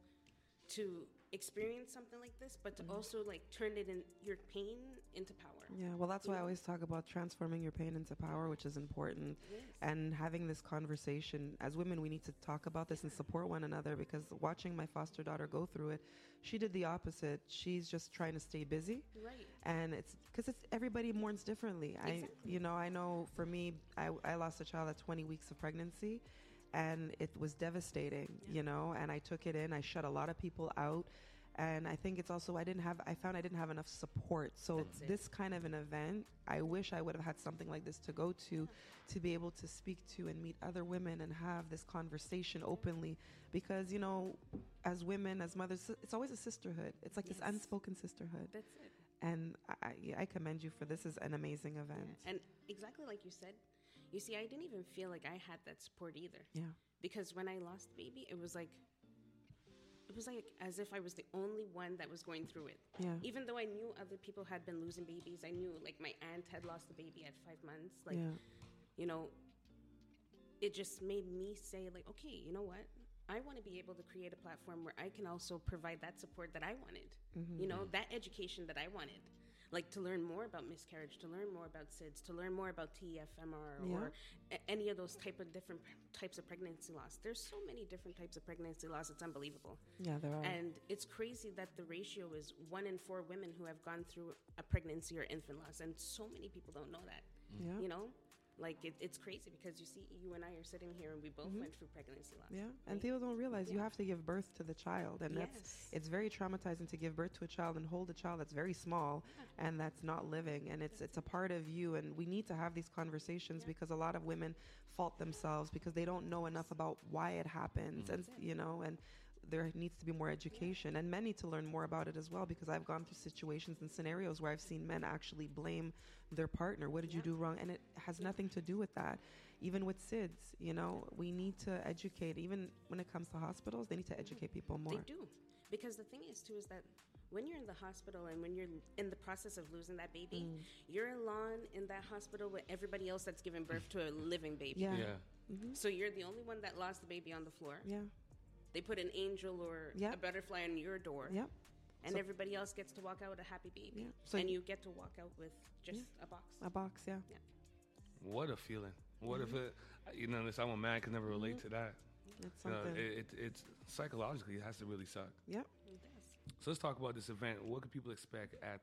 to experience something like this, but to also like turn it in your pain into power. Yeah, well, that's why I always talk about transforming your pain into power, which is important. And having this conversation as women, we need to talk about this and support one another, because watching my foster daughter go through it, she did the opposite. She's just trying to stay busy. Right. And it's because everybody mourns differently. Exactly. I know for me, I lost a child at 20 weeks of pregnancy. And it was devastating, you know, and I took it in. I shut a lot of people out. And I think it's also, I found I didn't have enough support. So this kind of an event, I wish I would have had something like this to go to be able to speak to and meet other women and have this conversation openly. Because, you know, as women, as mothers, it's always a sisterhood. It's like this unspoken sisterhood. That's it. And I commend you for this. Is an amazing event. Yeah. And exactly like you said, you see, I didn't even feel like I had that support either. Yeah. Because when I lost the baby, it was like as if I was the only one that was going through it. Yeah. Even though I knew other people had been losing babies, I knew like my aunt had lost the baby at 5 months. Like, you know, it just made me say like, okay, you know what? I want to be able to create a platform where I can also provide that support that I wanted. You know, that education that I wanted. Like to learn more about miscarriage, to learn more about SIDS, to learn more about TFMR or any of those different types of pregnancy loss. There's so many different types of pregnancy loss. It's unbelievable. Yeah, there are. And it's crazy that the ratio is 1 in 4 women who have gone through a pregnancy or infant loss. And so many people don't know that, you know? Like, it's crazy because you see, you and I are sitting here and we both went through pregnancy loss. Yeah, and people don't realize you have to give birth to the child. And it's very traumatizing to give birth to a child and hold a child that's very small and that's not living. And it's a part of you. And we need to have these conversations because a lot of women fault themselves because they don't know enough about why it happens. And, you know, and there needs to be more education, and men need to learn more about it as well, because I've gone through situations and scenarios where I've seen men actually blame their partner. What did you do wrong? And it has nothing to do with that. Even with SIDS, you know, we need to educate. Even when it comes to hospitals, they need to educate people more. They do. Because the thing is, too, is that when you're in the hospital and when you're in the process of losing that baby, you're alone in that hospital with everybody else that's giving birth to a living baby. So you're the only one that lost the baby on the floor. They put an angel or a butterfly on your door. And everybody else gets to walk out with a happy baby. So and you get to walk out with just a box. A box, What a feeling. What if it, I'm a man, I can never relate to that. It's something. It's psychologically, it has to really suck. Yep. It does. So let's talk about this event. What can people expect at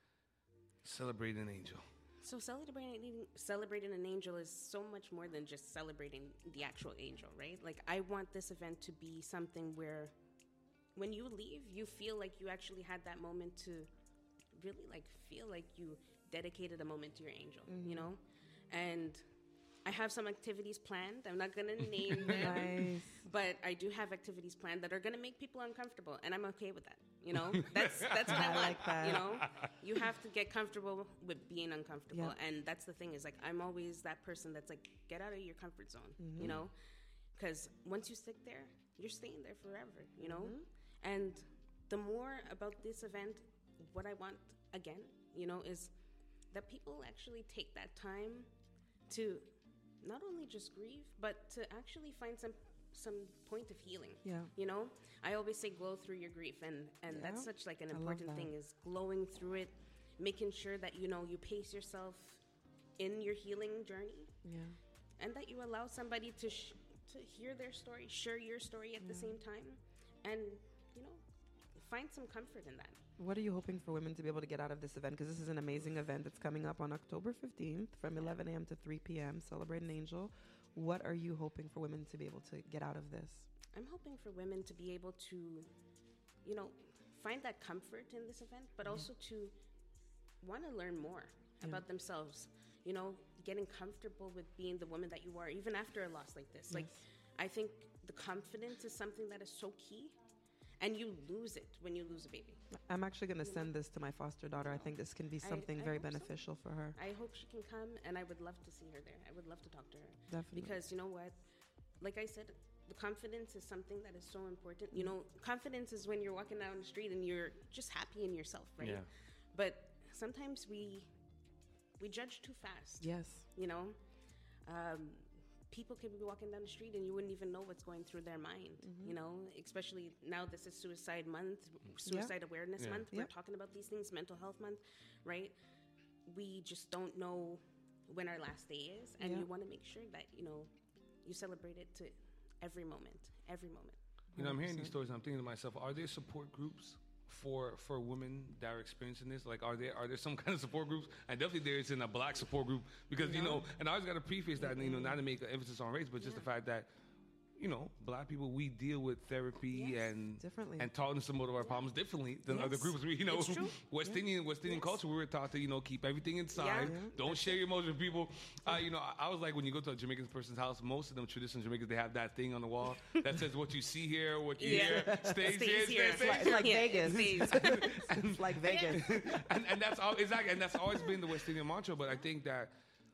Celebrating an Angel? So celebrating an angel is so much more than just celebrating the actual angel, right? Like, I want this event to be something where when you leave, you feel like you actually had that moment to really like feel like you dedicated a moment to your angel, you know? And I have some activities planned. I'm not going to name them, Nice. but I do have activities planned that are going to make people uncomfortable, and I'm okay with that. You know, that's what I want. like that. You know, you have to get comfortable with being uncomfortable, and that's the thing is like I'm always that person that's like, get out of your comfort zone. You know, because once you stick there, you're staying there forever. You know, and the more about this event, what I want again, you know, is that people actually take that time to not only just grieve, but to actually find some point of healing. Yeah. You know, I always say glow through your grief, and that's such like an important thing is glowing through it, making sure that, you know, you pace yourself in your healing journey. Yeah. And that you allow somebody to hear their story, share your story at the same time, and, you know, find some comfort in that. What are you hoping for women to be able to get out of this event? Because this is an amazing event that's coming up on October 15th from 11 a.m. to 3 p.m. Celebrate an Angel. What are you hoping for women to be able to get out of this? I'm hoping for women to be able to, you know, find that comfort in this event, but also to want to learn more about themselves. You know, getting comfortable with being the woman that you are, even after a loss like this. Like, I think the confidence is something that is so key. And you lose it when you lose a baby. I'm actually going to send this to my foster daughter. I think this can be something very beneficial for her. I hope she can come, and I would love to see her there. I would love to talk to her. Definitely. Because, you know what? Like I said, the confidence is something that is so important. You know, confidence is when you're walking down the street and you're just happy in yourself, right? Yeah. But sometimes we judge too fast. Yes. You know? People can be walking down the street and you wouldn't even know what's going through their mind, you know, especially now this is Suicide Month, Suicide Awareness Month. We're talking about these things, Mental Health Month, right? We just don't know when our last day is. And you want to make sure that, you know, you celebrate it to every moment, every moment. You know, I'm hearing these stories and I'm thinking to myself, are there support groups for women that are experiencing this? Like, are there some kind of support groups? And definitely there is in a Black support group because, you know, and I always got to preface that, you know, not to make an emphasis on race, but just the fact that, you know, Black people, we deal with therapy and differently, and talking some of our problems differently than other groups. We, you know, West Indian culture, we were taught to, you know, keep everything inside. Don't share your emotions with people. You know, I was like, when you go to a Jamaican person's house, most of them traditional Jamaicans, they have that thing on the wall that says what you see here, what you hear, stays here. It's like Vegas. It's like Vegas. And that's all, exactly, and that's always been the West Indian mantra. But I think that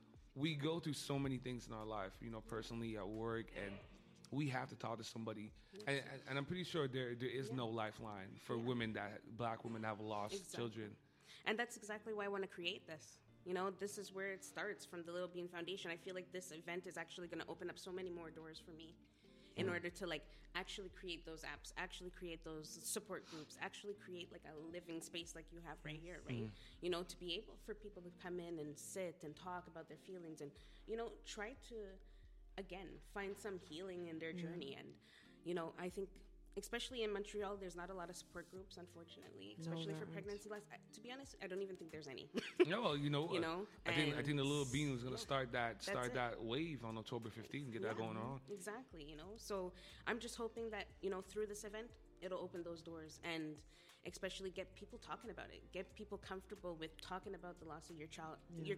we go through so many things in our life, you know, personally, at work, and we have to talk to somebody, and I'm pretty sure there is no lifeline for women Black women that have lost children. And that's exactly why I want to create this. You know, this is where it starts from the Little Bean Foundation. I feel like this event is actually going to open up so many more doors for me in order to like actually create those apps, actually create those support groups, actually create like a living space like you have right here, right? You know, to be able for people to come in and sit and talk about their feelings and, you know, try to again find some healing in their journey. And, you know, I think especially in Montreal, there's not a lot of support groups, unfortunately, especially for pregnancy loss. To be honest, I don't even think there's any. No, well, you know, I think the Little Bean was going to start that wave on October 15th, get that going on. Exactly, you know. So I'm just hoping that, you know, through this event, it'll open those doors and especially get people talking about it, get people comfortable with talking about the loss of your child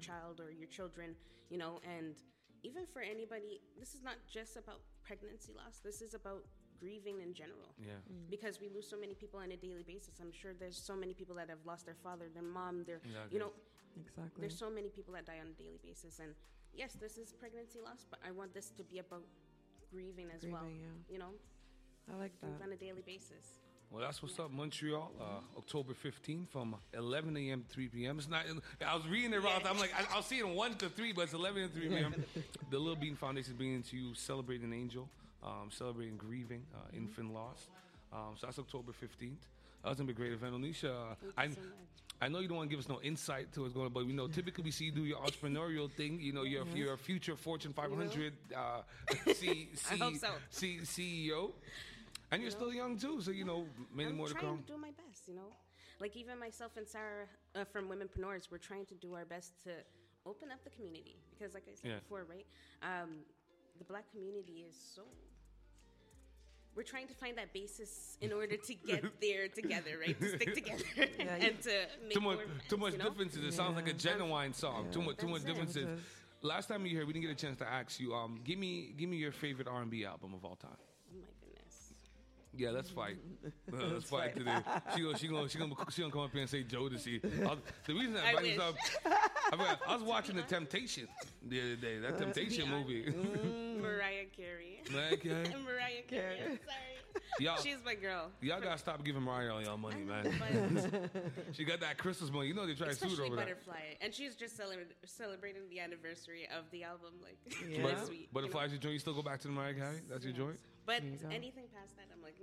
or your children, you know. And even for anybody, this is not just about pregnancy loss. This is about grieving in general. Yeah. Because we lose so many people on a daily basis. I'm sure there's so many people that have lost their father, their mom, you know. Exactly. There's so many people that die on a daily basis. And yes, this is pregnancy loss, but I want this to be about grieving as well. You know? I like that. On a daily basis. Well, that's what's up, Montreal, October 15th from 11 a.m. to 3 p.m. It's not. I was reading it wrong. I'm like, I'll see it 1 to 3, but it's 11 to 3 p.m. The Little Bean Foundation is bringing to you Celebrating an Angel, celebrating grieving, infant loss. So that's October 15th. That was a great event, Onisha. I know you don't want to give us no insight to what's going on, but typically we see you do your entrepreneurial thing. You're a future Fortune 500 I hope so. CEO, and you're still young too. So many more to come. I'm trying to do my best. Like even myself and Sarah from Womenpreneurs, we're trying to do our best to open up the community because, like I said before, right, the Black community is so. We're trying to find that basis in order to get there together, right? To stick together and to make too much differences. It sounds like a Genuine song. Too much differences. Last time you were here, we didn't get a chance to ask you. Give me your favorite R&B album of all time. Oh my goodness. Yeah, let's fight. Let's fight today. She gonna come up here and say Jodeci. The reason that brings up, I was watching The Temptation the other day. That Temptation movie. Mariah Carey. Mariah Carey. Mariah Carey. I'm sorry. She's my girl. Y'all gotta stop giving Mariah all y'all money, man. She got that Christmas money. They try to sue her over Butterfly. And she's just celebrating the anniversary of the album. That's sweet. Butterfly's your joint. You still go back to the Mariah Carey? That's your joint? But anything past that, I'm like,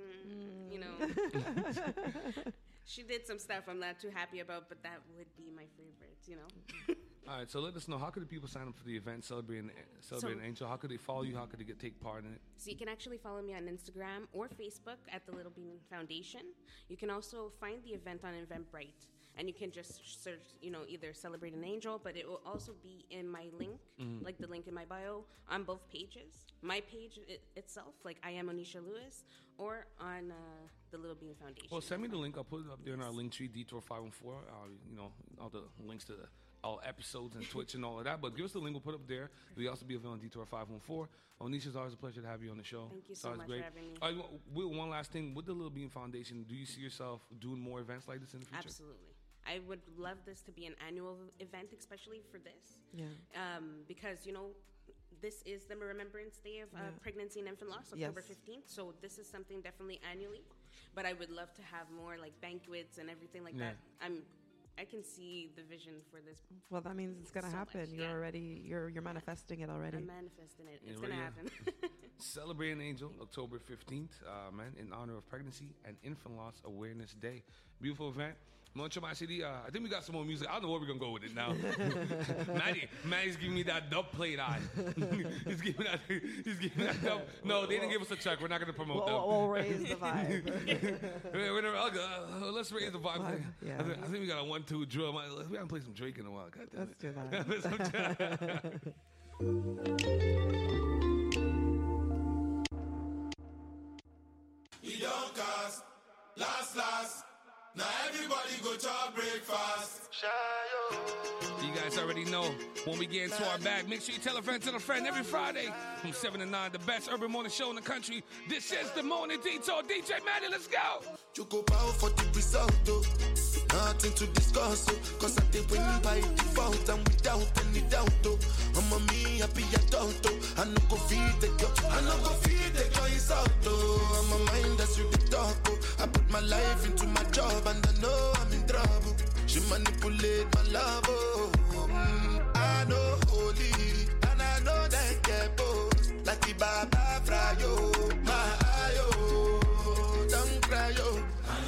She did some stuff I'm not too happy about, but that would be my favorite, All right, so let us know, how could the people sign up for the event, Celebrating Angel? How could they follow you? How could they take part in it? So you can actually follow me on Instagram or Facebook at the Little Bean Foundation. You can also find the event on Eventbrite. And you can just search, either Celebrate an Angel, but it will also be in my link, like the link in my bio, on both pages. My page itself, like I am Onisha Lewis, or on the Little Bean Foundation. Well, send me the link. I'll put it up there in our link tree, Detour 514. All the links to all episodes and Twitch and all of that. But give us the link. We'll put it up there. We also be available on Detour 514. Onisha, it's always a pleasure to have you on the show. Thank you so much for having me. All right, one last thing. With the Little Bean Foundation, do you see yourself doing more events like this in the future? Absolutely. I would love this to be an annual event, especially for this. Yeah. Because, this is the Remembrance Day of Pregnancy and Infant Loss, October 15th. So this is something definitely annually. But I would love to have more like banquets and everything like that. I can see the vision for this. Well, that means it's gonna happen. You're already you're manifesting it already. I'm manifesting it. It's gonna happen. Celebrating Angel, October 15th, in honor of Pregnancy and Infant Loss Awareness Day. Beautiful event. Moncho My CD, I think we got some more music. I don't know where we're going to go with it now. Maddie's giving me that dub plate eye. He's giving that dub. No, they didn't give us a check. We're not going to promote them. We'll raise the vibe. Let's raise the vibe. Yeah. I think we got a 1-2 drill. We haven't played some Drake in a while. God damn it. Let's do that. You don't cast. Last. Now everybody go to breakfast. You guys already know when we get into our bag. Make sure you tell a friend every Friday from 7 to 9. The best urban morning show in the country. This is the Morning Detour. DJ Maddie, let's go. You go bow for the result, though. Nothing to discuss, cause I did win by default and without any doubt, though. I'm a me happy adult, though. I no go feed the girl, it's out, though. I'm a mind that's you the talk, though. I put my life into my job and I know I'm in trouble. She manipulate my love, oh. I know holy and I know that get both. Like the Baba Frayo, my ayo, don't cry, yo.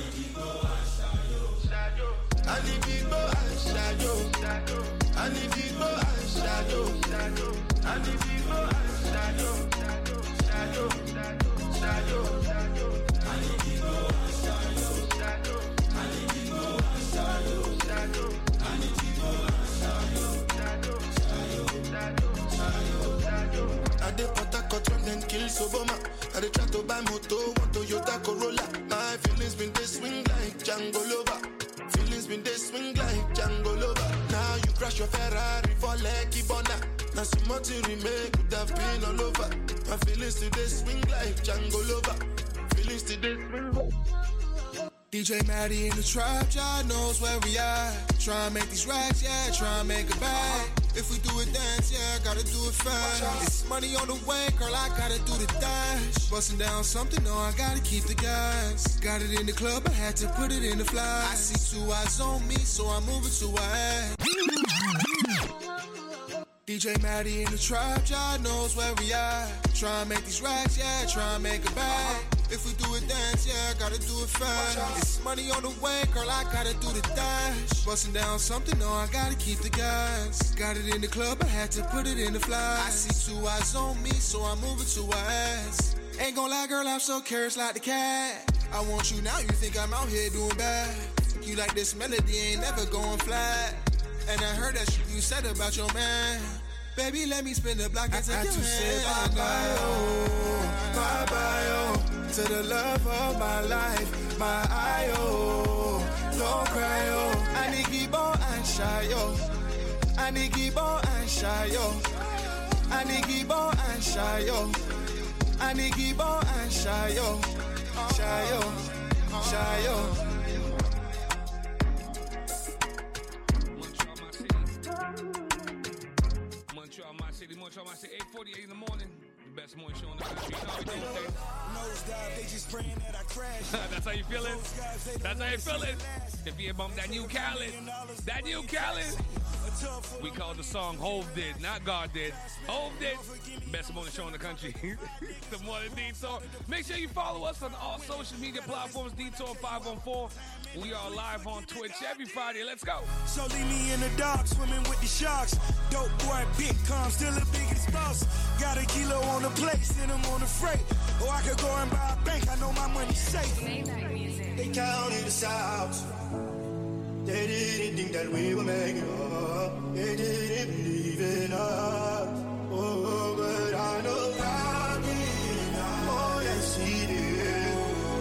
I did Patacoton then kill Soboma. I did try to buy moto, want Toyota Corolla. My feelings been they swing like Django Lover. Feelings been they swing like Django Lover. Now you crash your Ferrari for Lucky Bona. Now some more to remake could have been all over. My feelings today swing like Django Lover. Feelings today swing. DJ Maddie in the trap, Jah knows where we are. Try and make these racks, yeah, try and make it back. If we do a dance, yeah, gotta do it fast. It's money on the way, girl, I gotta do the dash. Busting down something, no, I gotta keep the gas. Got it in the club, I had to put it in the fly. I see 2 eyes on me, so I'm moving to ahead. DJ Maddie in the trap, Jah knows where we are. Try and make these racks, yeah, try and make it back. If we do it dance, yeah, I gotta do it fast. It's money on the way, girl, I gotta do the dash. Busting down something, no, I gotta keep the gas. Got it in the club, I had to put it in the flash. I see 2 eyes on me, so I'm moving to her ass. Ain't gon' lie, girl, I'm so curious like the cat. I want you now, you think I'm out here doing bad. You like this melody, ain't never going flat. And I heard that shit you said about your man. Baby, let me spin the block and take your hand. Say bye-bye, oh, bye-bye, oh. To the love of my life, my eye, oh. Don't cry, oh. I need Gibo and Shayo. I need Gibo and Shayo. I need Gibo and Shayo. I need Gibo and Shayo. Shayo. Shayo. Montreal, my city, 8:48 in the morning. The best morning show in the country. They just praying that I crash. That's how you feeling? That's how you feeling? If you bump that new Khaled. That new Khaled. We called the song Hove Did, not God Did. Hove Did. Best morning show in the country. The Morning Detour. Make sure you follow us on all social media platforms. Detour 514. We are live on Twitch every Friday. Let's go. So leave me in the dark, swimming with the sharks. Dope boy, big calm, still the biggest boss. Got a kilo on the plate, send them on the freight. Or I could go and buy a bank, I know my money's safe. They counted us out. They didn't think that we were making up. They didn't believe in us. Oh, but I know God did. Oh, yes, He did.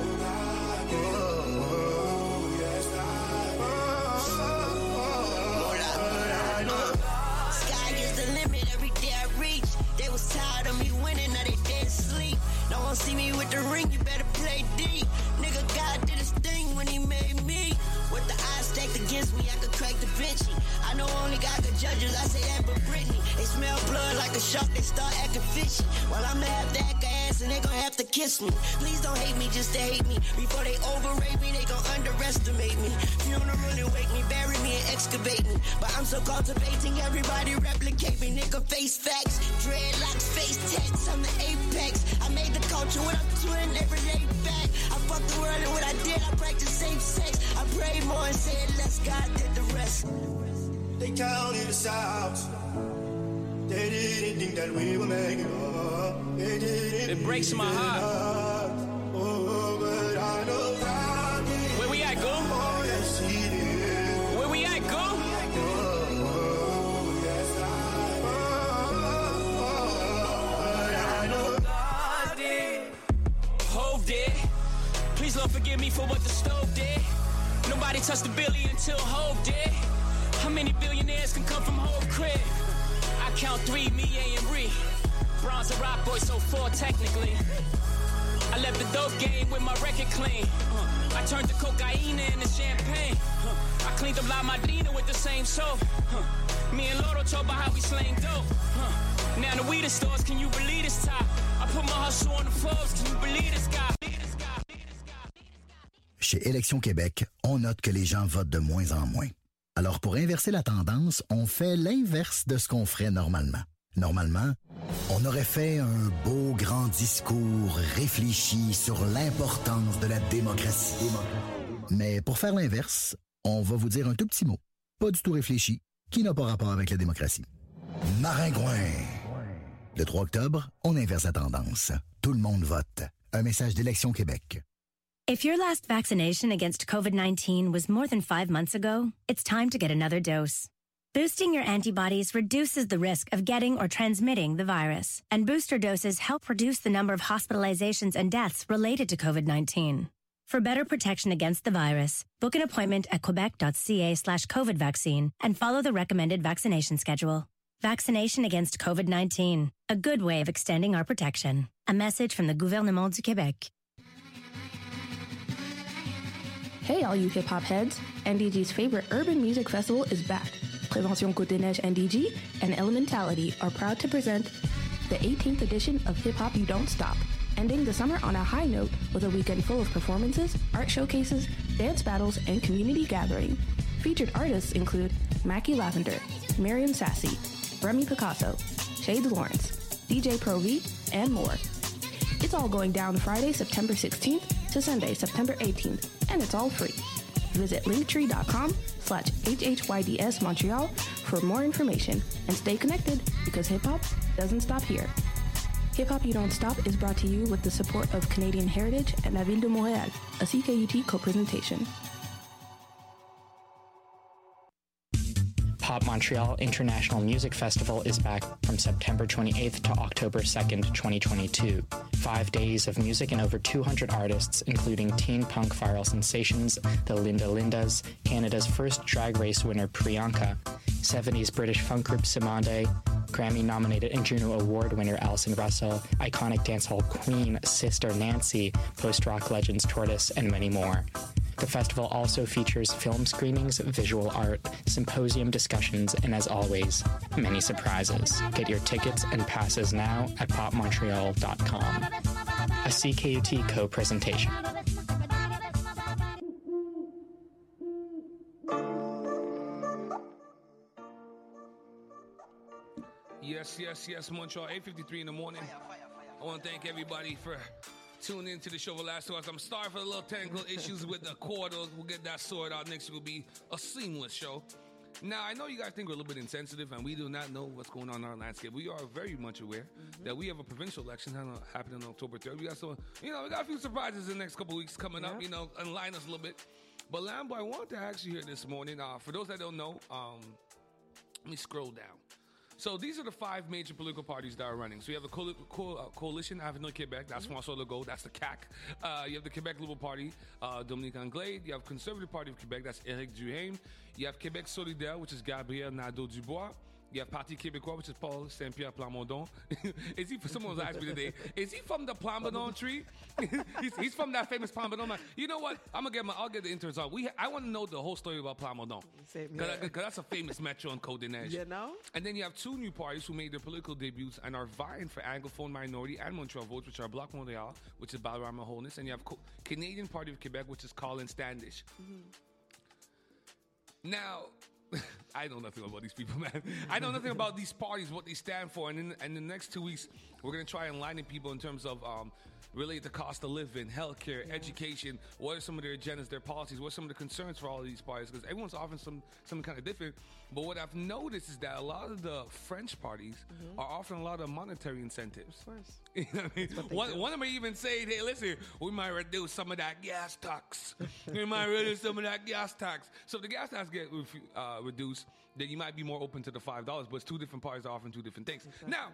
Oh, yes, I know. Sky is the limit every day I reach. They was tired of me winning, now they dead sleep. No one see me with the ring, you better play D. Nigga, God did his thing when He made me. With the eyes stacked against me, I could crack the Vinci. I know only God could judges, I say that but Britney. They smell blood like a shark, they start acting fishy. Well, I'ma have to act ass and they gon' have to kiss me. Please don't hate me just to hate me. Before they overrate me, they gon' underestimate me. Funeral and wake me, bury me and excavate me. But I'm so cultivating, everybody replicate me. Nigga, face facts, dreadlocks, face tats, I'm the apex. I made the culture what I'm doing, they relate back. I fucked the world and what I did, I practiced safe sex. I prayed more and said less, God did the rest. They counted us out. They didn't think that we were making up. They didn't. It breaks my heart. Oh, but I know God did. Where we at, go? Oh, yes, He did. Where we at, go? Oh, yes, I know God did. Hove did. Please, Lord, forgive me for what the stove did. Nobody touched the billion until Hove did. How many billionaires can come from Hove crib? I count 3, me, A, and Ree. Bronze and rock boy, so 4 technically. I left the dope game with my record clean. I turned the cocaine into champagne. I cleaned up La Madrina with the same soap. Me and Loro talk about how we slang dope. Now the weed stores, can you believe this top? I put my hustle on the Forbes, can you believe this guy? Chez Élections Québec, on note que les gens votent de moins en moins. Alors, pour inverser la tendance, on fait l'inverse de ce qu'on ferait normalement. Normalement, on aurait fait un beau grand discours réfléchi sur l'importance de la démocratie. Mais pour faire l'inverse, on va vous dire un tout petit mot, pas du tout réfléchi, qui n'a pas rapport avec la démocratie. Maringouin! Le 3 octobre, on inverse la tendance. Tout le monde vote. Un message d'Élections Québec. If your last vaccination against COVID-19 was more than 5 months ago, it's time to get another dose. Boosting your antibodies reduces the risk of getting or transmitting the virus, and booster doses help reduce the number of hospitalizations and deaths related to COVID-19. For better protection against the virus, book an appointment at quebec.ca/COVID vaccine and follow the recommended vaccination schedule. Vaccination against COVID-19, a good way of extending our protection. A message from the Gouvernement du Québec. Hey all you hip-hop heads, NDG's favorite urban music festival is back. Prévention Côte-des-Neiges NDG and Elementality are proud to present the 18th edition of Hip Hop You Don't Stop, ending the summer on a high note with a weekend full of performances, art showcases, dance battles, and community gathering. Featured artists include Mackie Lavender, Miriam Sassy, Remy Picasso, Shades Lawrence, DJ Pro V, and more. It's all going down Friday, September 16th to Sunday, September 18th, and it's all free. Visit linktree.com/HHYDS Montreal for more information and stay connected because hip-hop doesn't stop here. Hip-Hop You Don't Stop is brought to you with the support of Canadian Heritage and La Ville de Montréal, a CKUT co-presentation. Pop Montreal International Music Festival is back from September 28th to October 2nd, 2022. 5 days of music and over 200 artists, including teen punk viral sensations, the Linda Lindas, Canada's first drag race winner Priyanka, 70s British funk group Simande, Grammy-nominated and Juno Award winner Alison Russell, iconic dancehall queen Sister Nancy, post-rock legends Tortoise, and many more. The festival also features film screenings, visual art, symposium discussions, and as always, many surprises. Get your tickets and passes now at popmontreal.com. A CKUT co-presentation. Yes, Montreal, 8:53 in the morning. I want to thank everybody for tuning into the show for the last 2 hours. I'm sorry for the little technical issues with the quarters. We'll get that sorted out. Next week will be a seamless show. Now, I know you guys think we're a little bit insensitive and we do not know what's going on in our landscape. We are very much aware that we have a provincial election happening on October 3rd. We got we got a few surprises in the next couple of weeks coming up, and line us a little bit. But Lambo, I wanted to ask you here this morning, for those that don't know, let me scroll down. So these are the 5 major political parties that are running. So you have the Coalition Avenir Québec, that's François Legault, that's the CAQ. You have the Québec Liberal Party, Dominique Anglade. You have Conservative Party of Québec, that's Éric Duhaime. You have Québec Solidaire, which is Gabriel Nadeau-Dubois. You have Parti Québécois, which is Paul Saint-Pierre Plamondon. Someone was asking me today, is he from the Plamondon tree? he's from that famous Plamondon. You know what? I'll get the interns on. I want to know the whole story about Plamondon. Because that's a famous metro in Côte-des-Neiges. You know? And then you have 2 new parties who made their political debuts and are vying for Anglophone minority and Montreal votes, which are Bloc Montréal, which is Balarama Holness, and you have Canadian Party of Quebec, which is Colin Standish. Mm-hmm. Now, I know nothing about these people, man. I know nothing about these parties, what they stand for. And in the next 2 weeks, we're going to try and enlighten people in terms of relate to cost of living, healthcare, education. What are some of their agendas, their policies? What are some of the concerns for all of these parties? Because everyone's offering something kind of different. But what I've noticed is that a lot of the French parties are offering a lot of monetary incentives. Of course. You know what I mean? One of them even saying, hey, listen, we might reduce some of that gas tax. We might reduce some of that gas tax. So if the gas tax get reduced, then you might be more open to the $5. But it's 2 different parties offering 2 different things. Exactly. Now,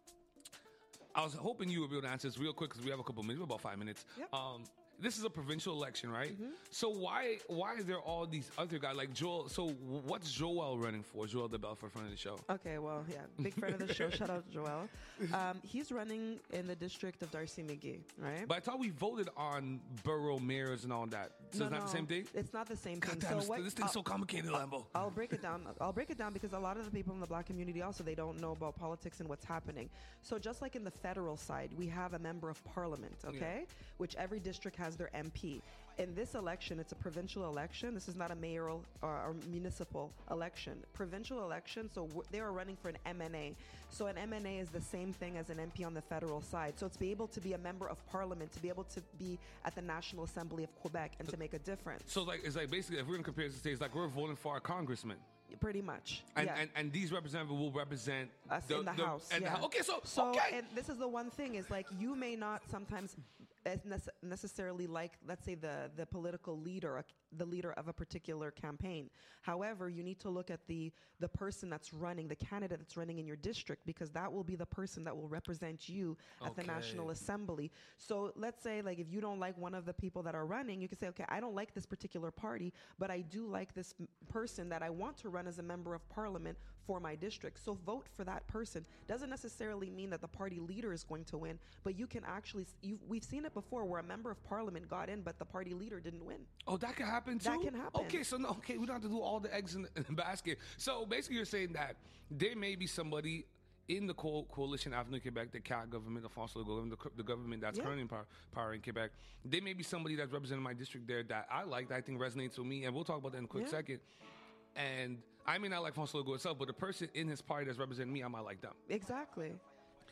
I was hoping you would be able to answer this real quick because we have a couple minutes, about 5 minutes. Yep. This is a provincial election, right? Mm-hmm. So why is there all these other guys like Joel? So what's Joel running for? Joel DeBell for friend of the show. Okay, well, yeah, big friend of the show. Shout out to Joel. He's running in the district of Darcy-McGee, right? But I thought we voted on borough mayors and all that. So it's not the same thing? It's not the same thing. Damn, this thing's so complicated, Lambo. I'll break it down. I'll break it down because a lot of the people in the Black community also, they don't know about politics and what's happening. So just like in the federal side, we have a member of parliament, okay? Yeah. Which every district has their MP. In this election, it's a provincial election. This is not a mayoral or municipal election. Provincial election, so they are running for an MNA. So an MNA is the same thing as an MP on the federal side. So it's be able to be a member of parliament, to be able to be at the National Assembly of Quebec and to make a difference. So it's like basically, if we're going to compare it to states, like we're voting for our congressman. Pretty much. And these representatives will represent us in the House. Okay, and this is the one thing is like you may not sometimes necessarily like, let's say, the political leader, the leader of a particular campaign. However, you need to look at the person that's running, the candidate that's running in your district, because that will be the person that will represent you at the National Assembly. So let's say, like, if you don't like one of the people that are running, you can say, okay, I don't like this particular party, but I do like this person that I want to run as a member of parliament for my district. So vote for that person. Doesn't necessarily mean that the party leader is going to win, but you can actually, we've seen it before where a member of parliament got in, but the party leader didn't win. Oh, that can happen too? That can happen. Okay, so we don't have to do all the eggs in the basket. So basically you're saying that there may be somebody in the Coalition Avenir Quebec, the CAQ government, the François Legault, the government that's currently in power in Quebec, there may be somebody that's representing my district there that I like, that I think resonates with me, and we'll talk about that in a quick second. And I may not like François Legault itself, but the person in his party that's representing me, I might like them. Exactly.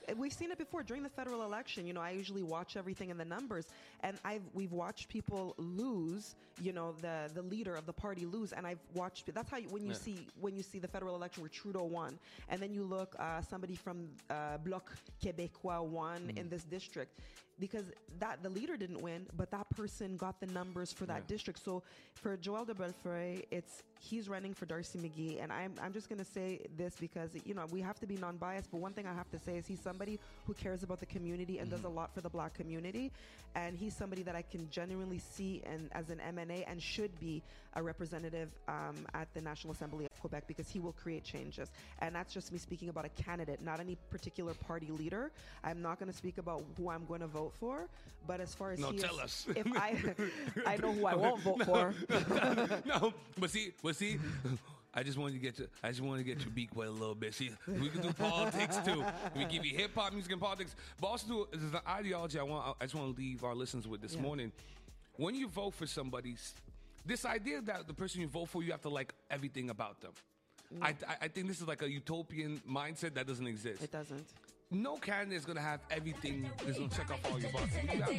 we've seen it before during the federal election. I usually watch everything in the numbers, and we've watched people lose. The leader of the party lose, and I've watched. That's how when you see the federal election where Trudeau won, and then you look somebody from Bloc Québécois won in this district. Because the leader didn't win, but that person got the numbers for that district. So for Joël de Bellefeuille, he's running for Darcy McGee, and I'm just going to say this because we have to be non-biased. But one thing I have to say is he's somebody who cares about the community and does a lot for the Black community, and he's somebody that I can genuinely see as an MNA and should be a representative at the National Assembly of Quebec because he will create changes. And that's just me speaking about a candidate, not any particular party leader. I'm not going to speak about who I'm going to vote for, but as far as tell us. If I know who I won't vote for. No, but see, I just wanted to get your beak wet a little bit. See, we can do politics too. We give you hip hop music and politics, but also there's an ideology I just want to leave our listeners with this morning. When you vote for somebody, this idea that the person you vote for, you have to like everything about them. I think this is like a utopian mindset that doesn't exist. It doesn't. No candidate is going to have everything. Is going to check off all your boxes.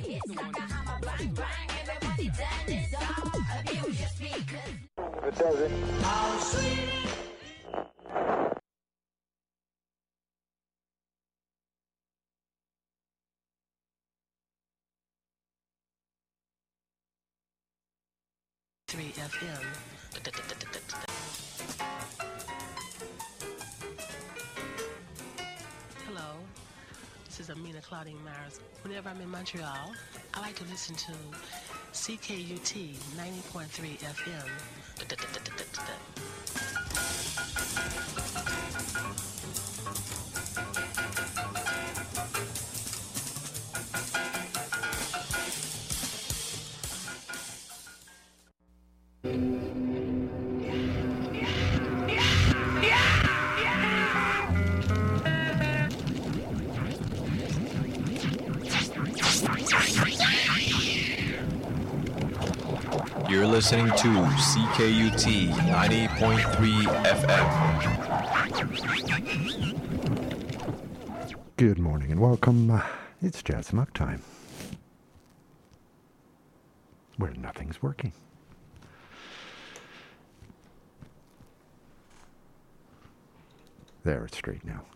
It doesn't. FM. Hello, this is Amina Claudine Myers. Whenever I'm in Montreal, I like to listen to CKUT 90.3 FM. You're listening to CKUT 90.3 FM. Good morning and welcome. It's Jazz Muck time, where nothing's working. There, it's straight now.